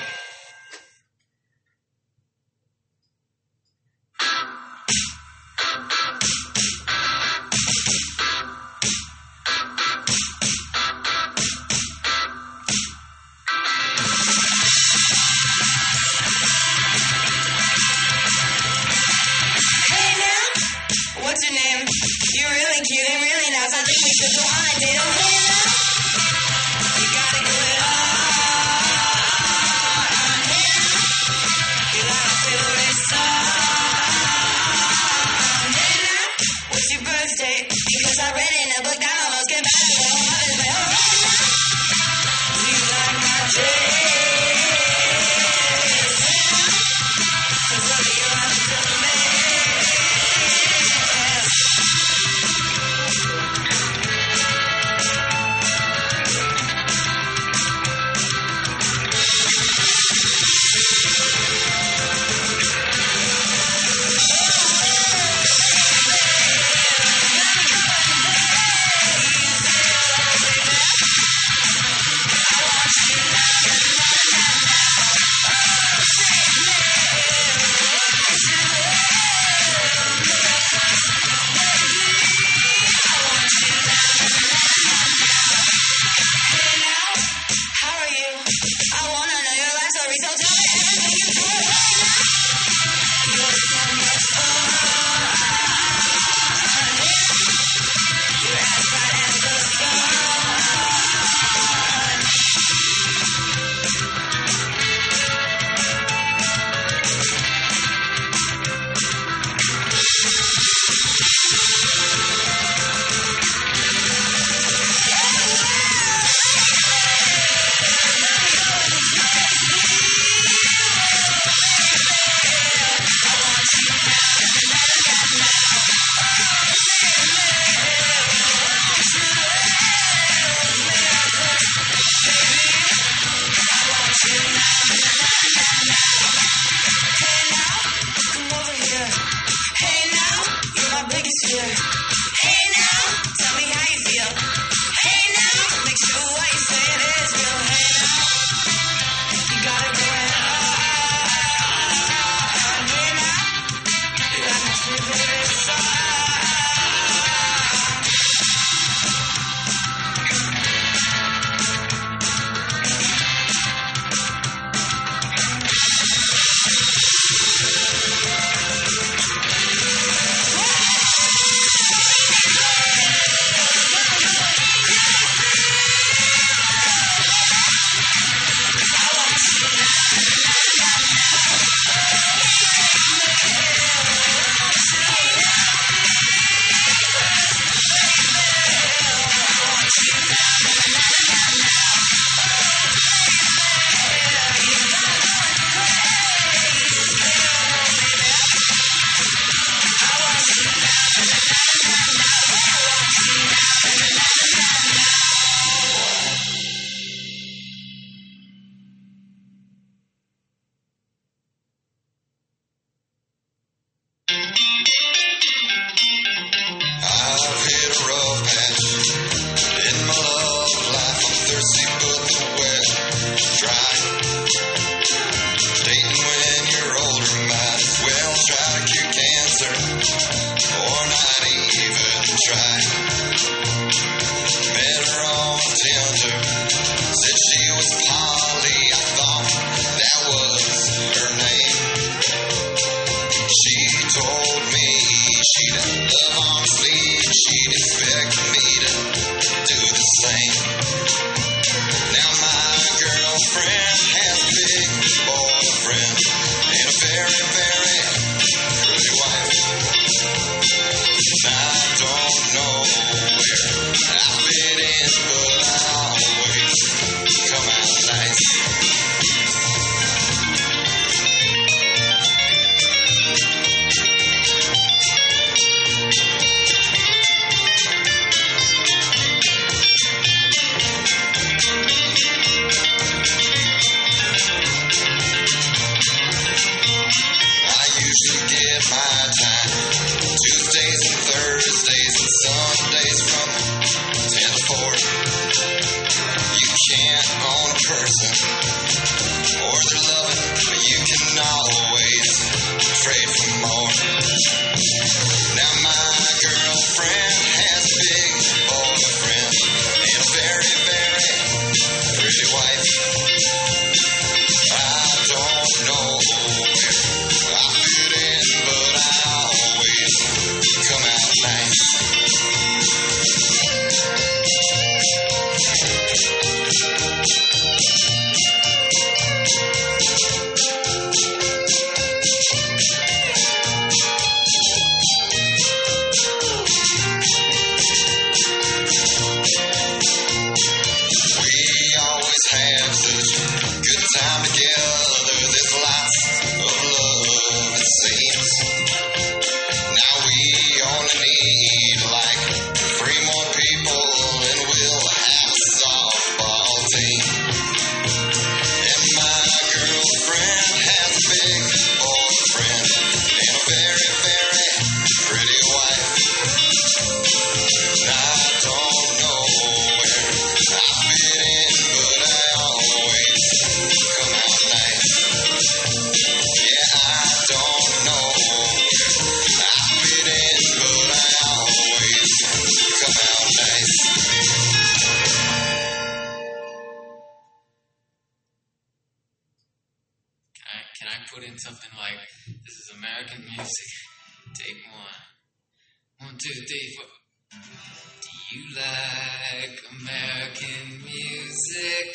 [SPEAKER 12] Can I put in something like, this is American music, take one. 1, 2, 3, 4. Do you like American music?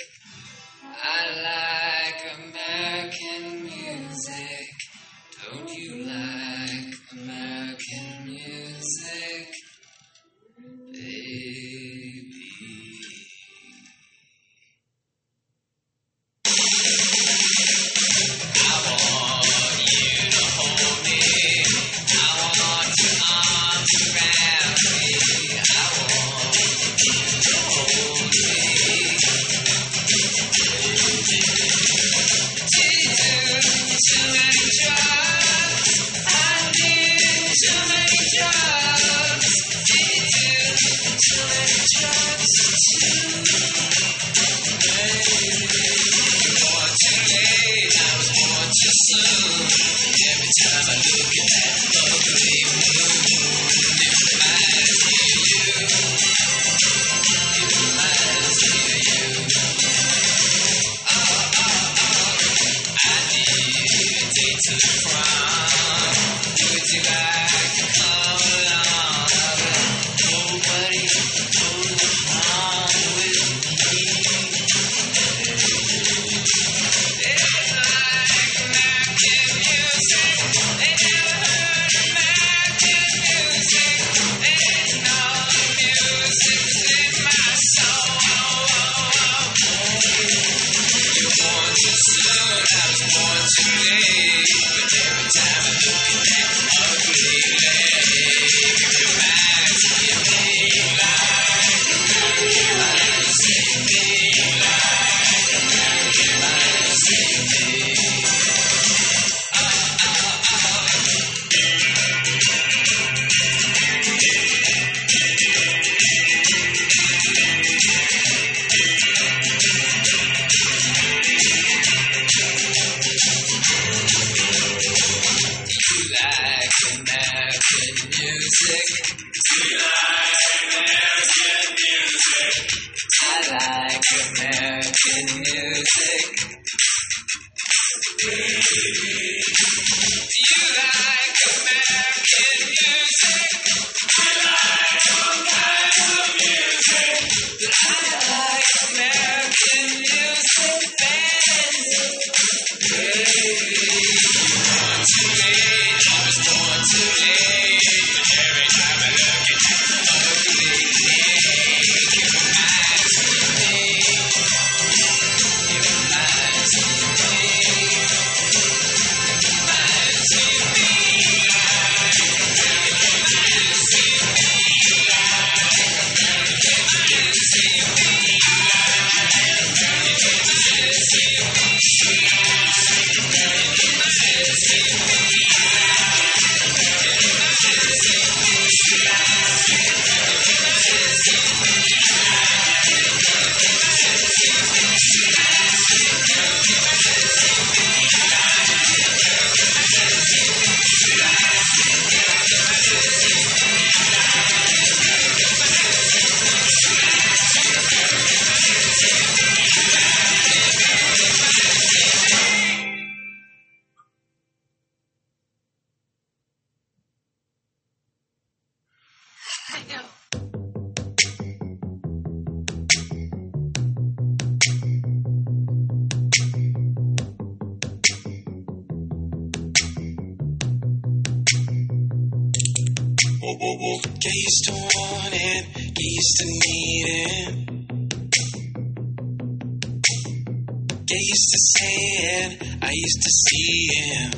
[SPEAKER 12] I like American music. Don't you like American music, baby? I want you to hold me. I want your arms around me. I want you to hold me. Too many drugs. I did too many drugs. Too many drugs. Baby, you born too late. I was born too soon. Every time I look at that ugly moon, it reminds me of you. It reminds me of you. I need a date to the prom. Would you like to come along? Nobody goes along with me. It's like American music. They never heard American music. There's no music in my soul. You're born too soon, I was born too late. But every time I look at that ugly leg, it reminds me of me. Reminds me of me. American music. Do you like American music? I like American music. Do you like American music? I like all kinds of music. I like American music bands. Baby, you're born too late. I was born too late. But every time I look at that ugly thing, it reminds me of me. It reminds me of me. It reminds me of me.
[SPEAKER 2] Get used to wanting, get used to needing. Get used to saying, I used to see him.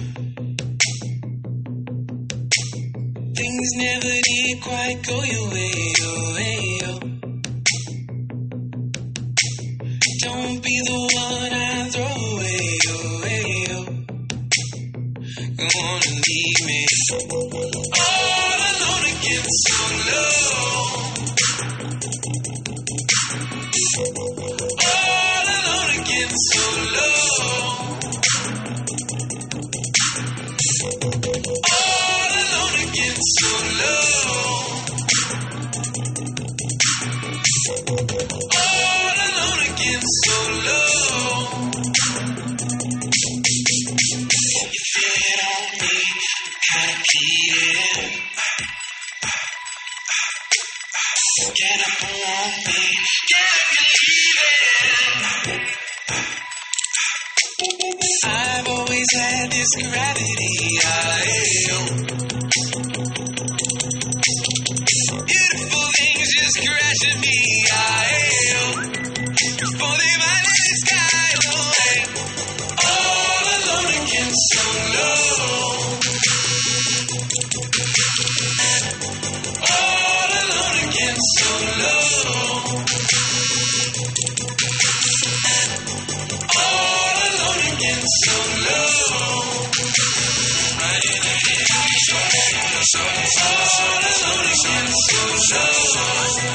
[SPEAKER 2] Things never did quite go your way, oh. Don't be the one I throw away, oh. Go on and leave me. All alone again, so low. All alone again, so low. All alone again, so low. All alone again, so low. I've always had this gravity. Beautiful things just crash at me. For they might let the sky away. All alone again, so low. All alone again, so low. All alone again, so low. Right in the all alone again, so low.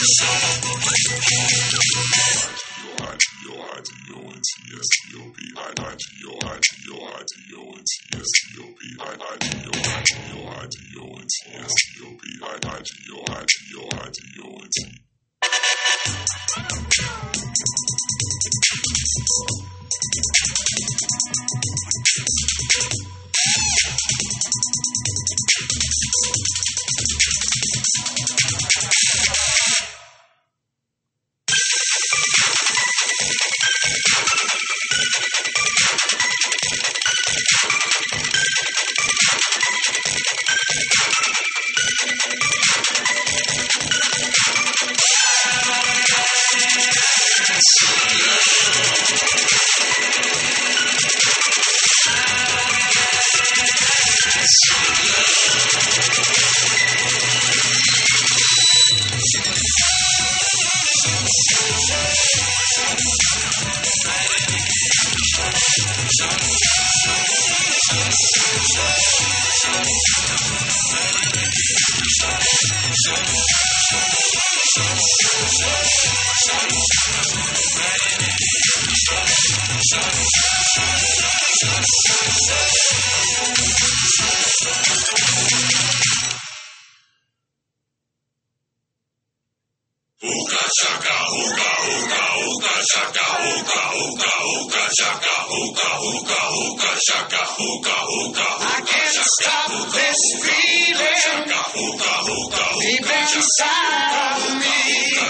[SPEAKER 12] I can't stop this feeling deep inside of me.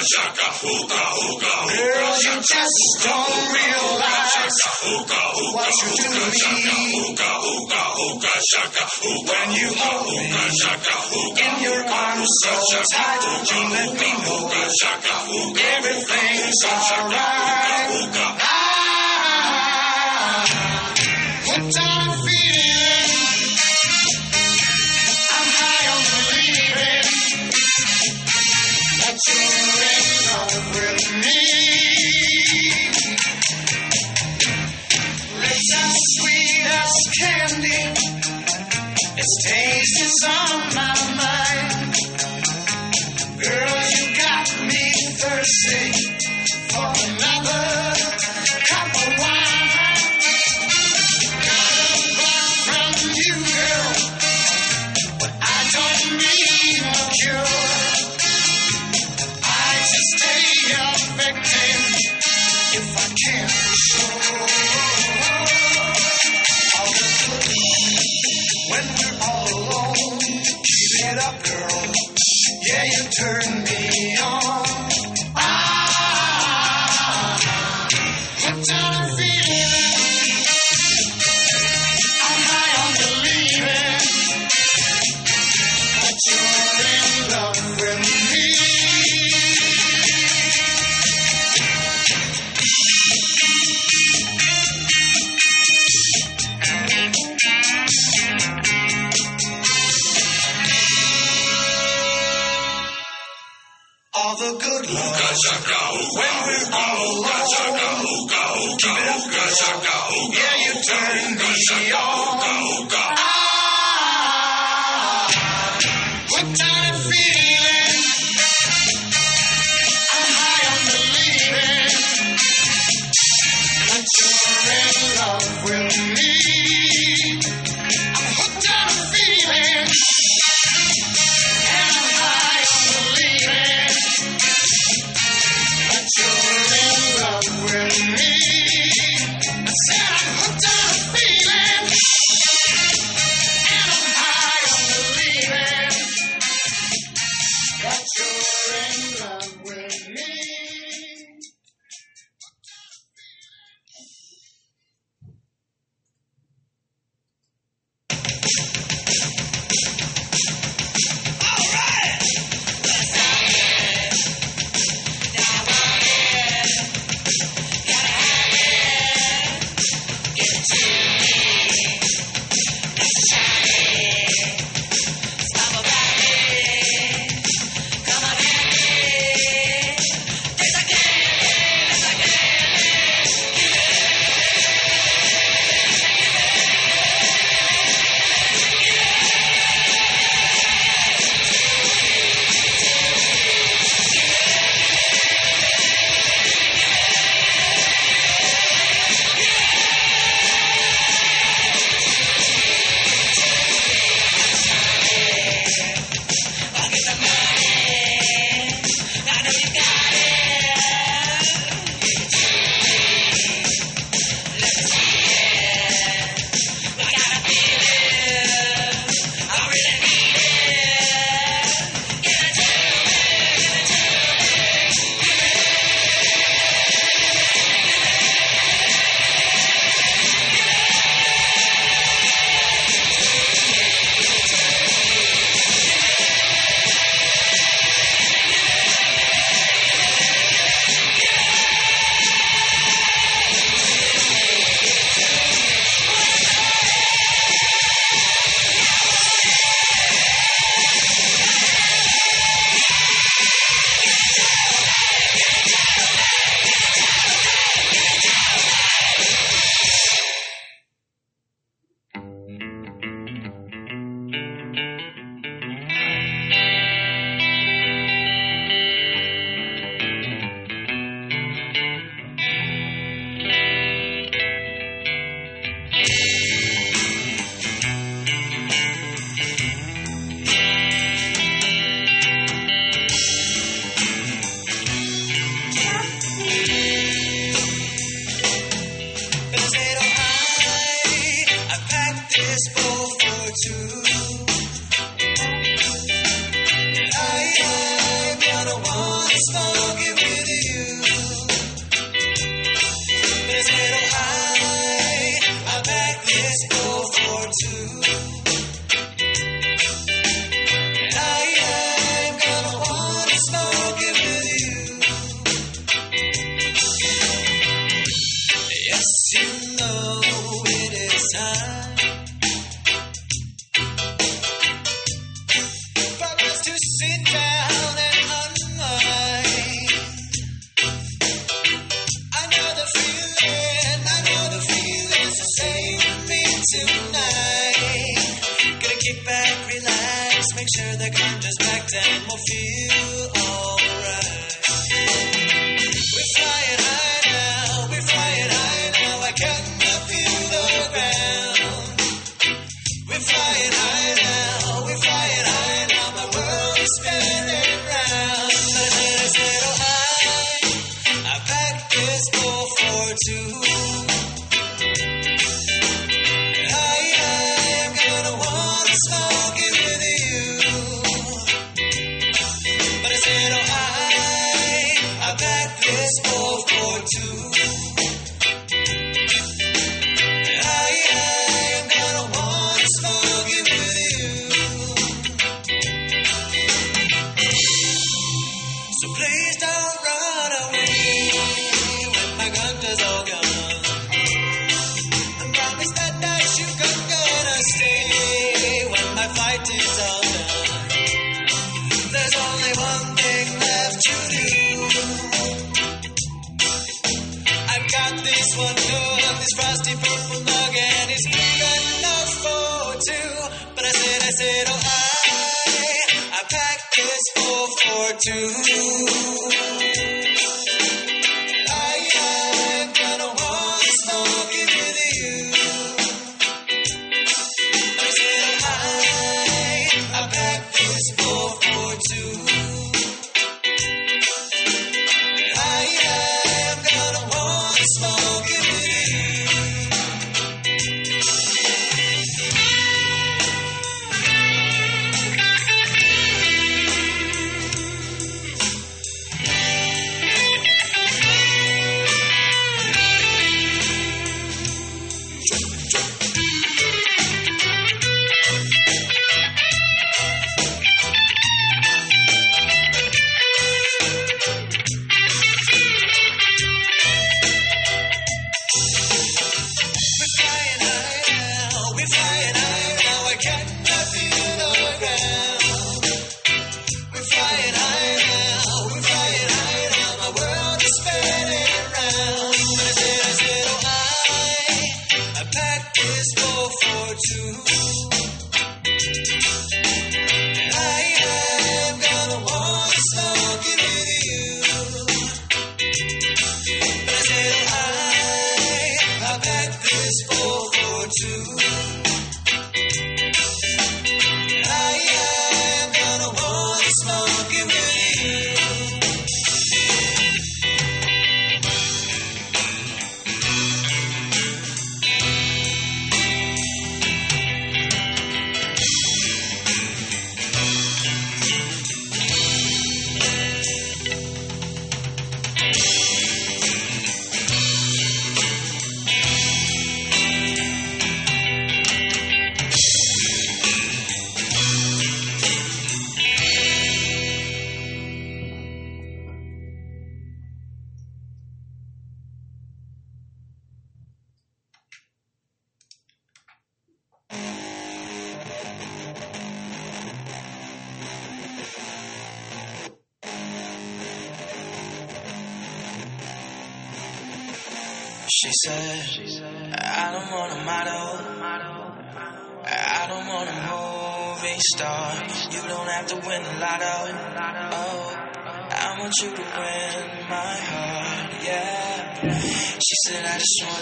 [SPEAKER 12] Girl, you just don't realize what you do to me. When you hold me in your arms so tight, you let me know everything's alright. What I'm feeling, I'm high on believing that you're in love with me. Lips as sweet as candy, its taste is on my mind. Girl, you got me thirsty for another cup of wine. Turn me on. What I'm feeling, I'm high on believing that you're in love with me. All the good love when we're all alone. Keep it up, girl. Yeah, you turn me on. What I'm feeling, I'm high on believing that you're in love with me. I'm hooked on feeling, and I'm high on believing that you're in love with me. I said I'm hooked on feeling.
[SPEAKER 2] this 442. I am gonna wanna smoke it with you. She said, I don't want a model, I don't want a movie star. You don't have to win the lotto. Oh, I want you to win my heart, yeah. She said, I just want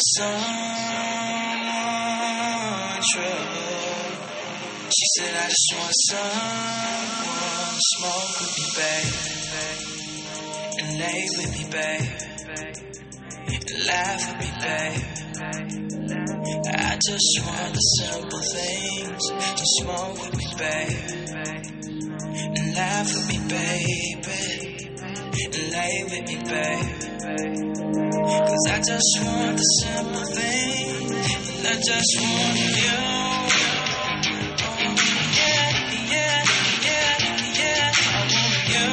[SPEAKER 2] someone true. She said, I just want someone to smoke with me, babe, and lay with me, babe. Laugh at me, babe. I just want the simple things. To smoke with me, babe. And laugh with me, baby. And lay with me, babe. 'Cause I just want the simple things. And I just want you. Yeah, yeah, yeah, yeah. I want you.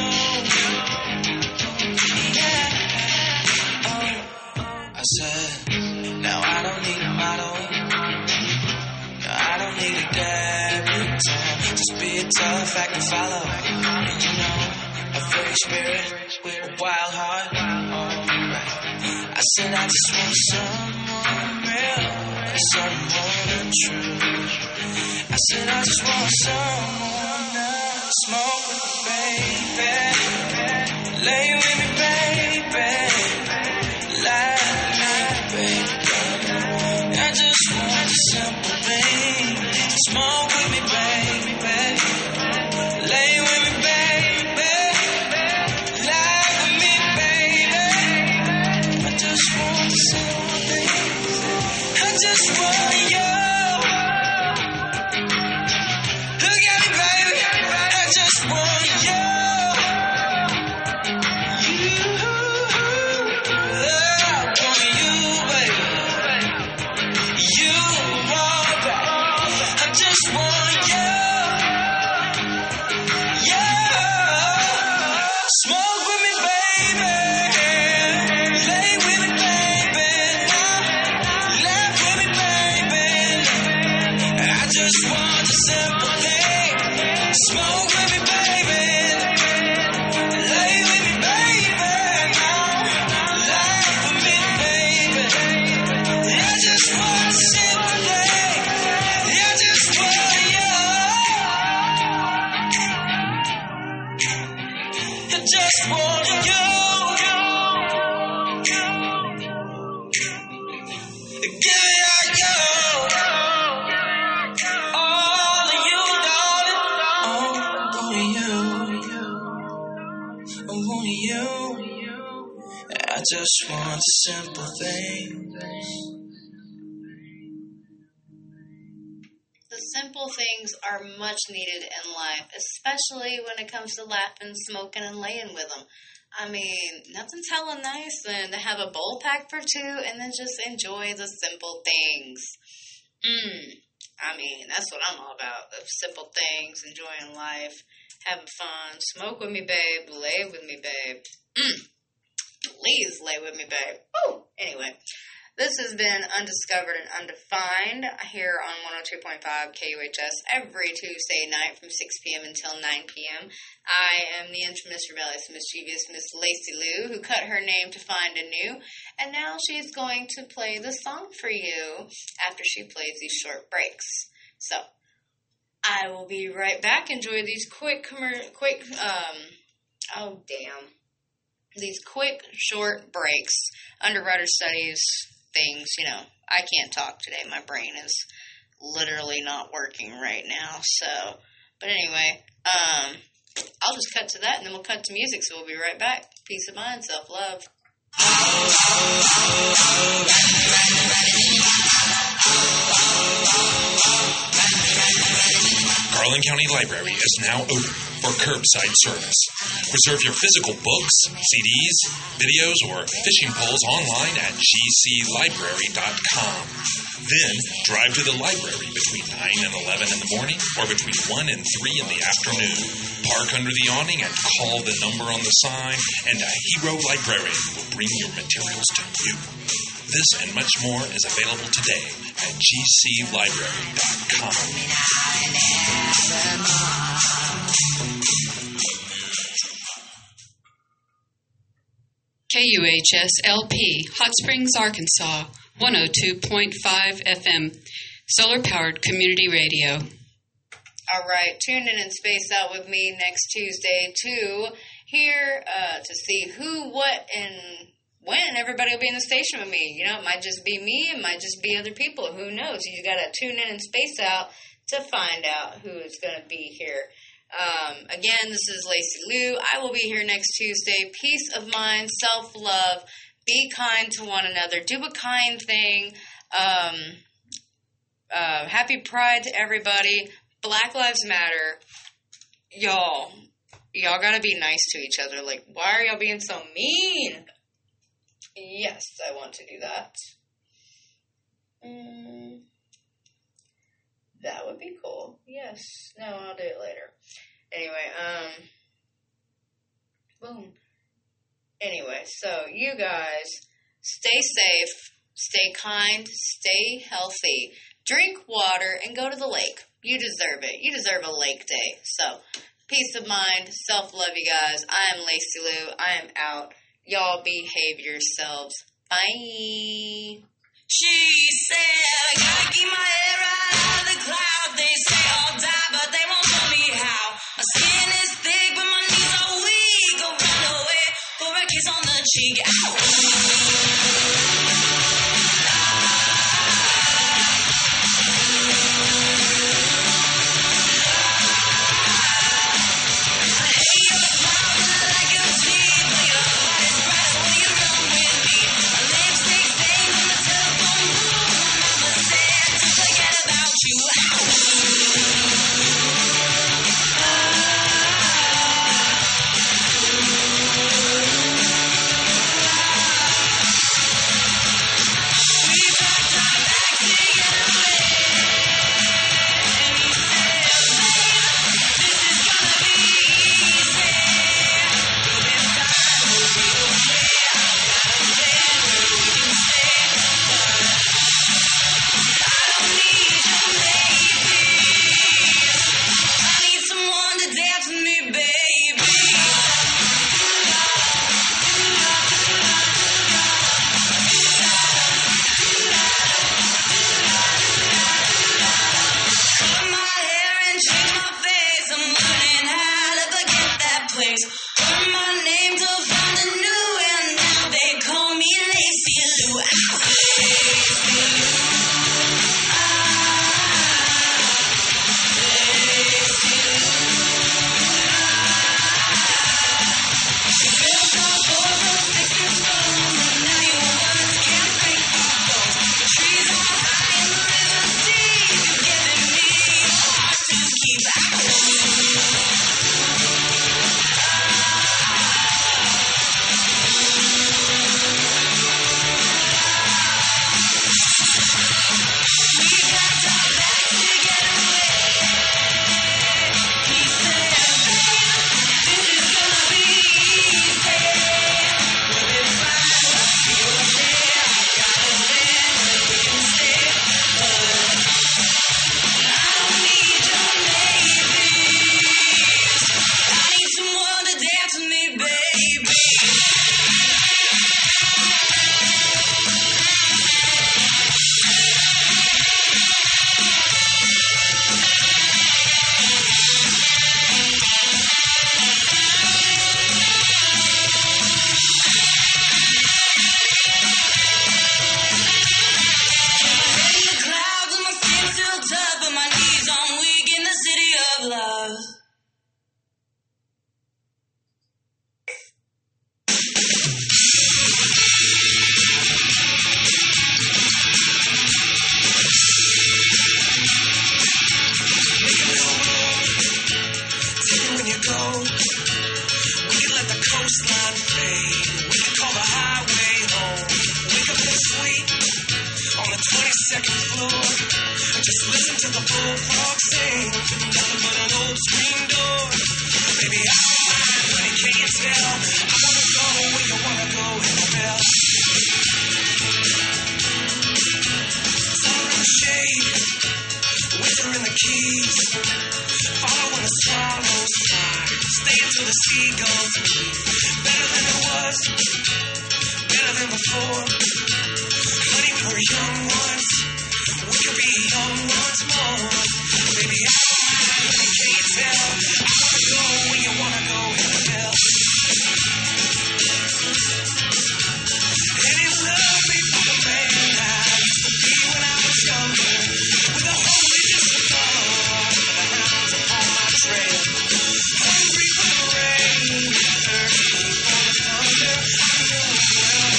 [SPEAKER 2] I said, now I don't need a model. No, I don't need a debutante. Just be a tough act to follow. And you know, a free spirit with a wild heart. Right. I said I just want someone real, someone true. I said I just want someone to smoke with me, baby. Lay with me, baby. I just want a simple thing. To smoke with me, baby, baby. Lay with me, baby. Lie with me, baby. I just want a simple thing. I just want you. Look at me, baby. I just want you. I just want a simple thing.
[SPEAKER 1] The simple things are much needed in life, especially when it comes to laughing, smoking, and laying with them. I mean, nothing's hella nice than to have a bowl pack for two and then just enjoy the simple things. I mean, that's what I'm all about. The simple things, enjoying life, having fun. Smoke with me, babe. Lay with me, babe. Please lay with me, babe. Woo! Anyway, this has been Undiscovered and Undefined here on 102.5 KUHS every Tuesday night from 6 p.m. until 9 p.m. I am the infamous, rebellious, mischievous Miss Lacey Lou, who cut her name to find a new, and now she's going to play the song for you after she plays these short breaks. So, I will be right back. Enjoy these these quick, short breaks. Underwriter studies, things. You know, I can't talk today. My brain is literally not working right now. So, but anyway, I'll just cut to that, and then we'll cut to music. So we'll be right back. Peace of mind, self-love.
[SPEAKER 13] Garland County Library is now open for curbside service. Reserve your physical books, CDs, videos, or fishing poles online at gclibrary.com. Then drive to the library between 9 and 11 in the morning or between 1 and 3 in the afternoon. Park under the awning and call the number on the sign, and a hero librarian will bring your materials to you. This and much more is available today at gclibrary.com.
[SPEAKER 14] KUHS-LP, Hot Springs, Arkansas, 102.5 FM, solar-powered community radio.
[SPEAKER 1] All right, tune in and space out with me next Tuesday to hear, to see who, what, and when everybody will be in the station with me. You know, it might just be me, it might just be other people. Who knows? You got to tune in and space out to find out who is going to be here. Again, this is Lacey Lou. I will be here next Tuesday. Peace of mind, self-love, be kind to one another, do a kind thing. Happy Pride to everybody. Black Lives Matter. Y'all gotta be nice to each other. Like, why are y'all being so mean? Yes, I want to do that. That would be cool. Yes. No, I'll do it later. Anyway, boom. Anyway, so you guys, stay safe, stay kind, stay healthy, drink water, and go to the lake. You deserve it. You deserve a lake day. So, peace of mind, self-love, you guys. I am Lacey Lou. I am out. Y'all behave yourselves. Bye.
[SPEAKER 2] She said, I gotta keep my head right out of the cloud. They say I'll die, but they won't tell me how. My skin is thick, but my knees are weak. I'll run away for a kiss on the cheek. Say Just listen to the bullfrog sing. Nothing but an old screen door. Baby, I don't mind, honey, can't you tell? I wanna go where you wanna go, Annabelle. Summer in the shade, winter in the keys. Follow when the swallows fly. Stay until the seagulls leave. Better than it was, better than before. Honey, we were young once. We could be young once more. Baby, I don't mind, honey, can you tell? I wanna go where you wanna go, Annabelle. And it loved me for the man I used to be when I was younger. With a holy disregard for the hounds upon my trail. Hungry for the rain, thirsty for the thunder. I knew it well.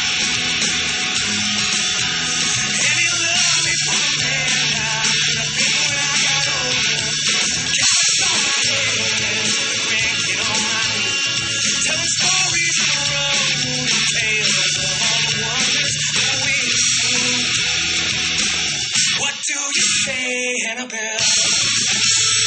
[SPEAKER 2] And he loved me for the man I should have been when I got older. Cats on my head, cranking on my knee. Telling stories of the road, tales of all the wonders that we've seen. What do you say, Annabelle?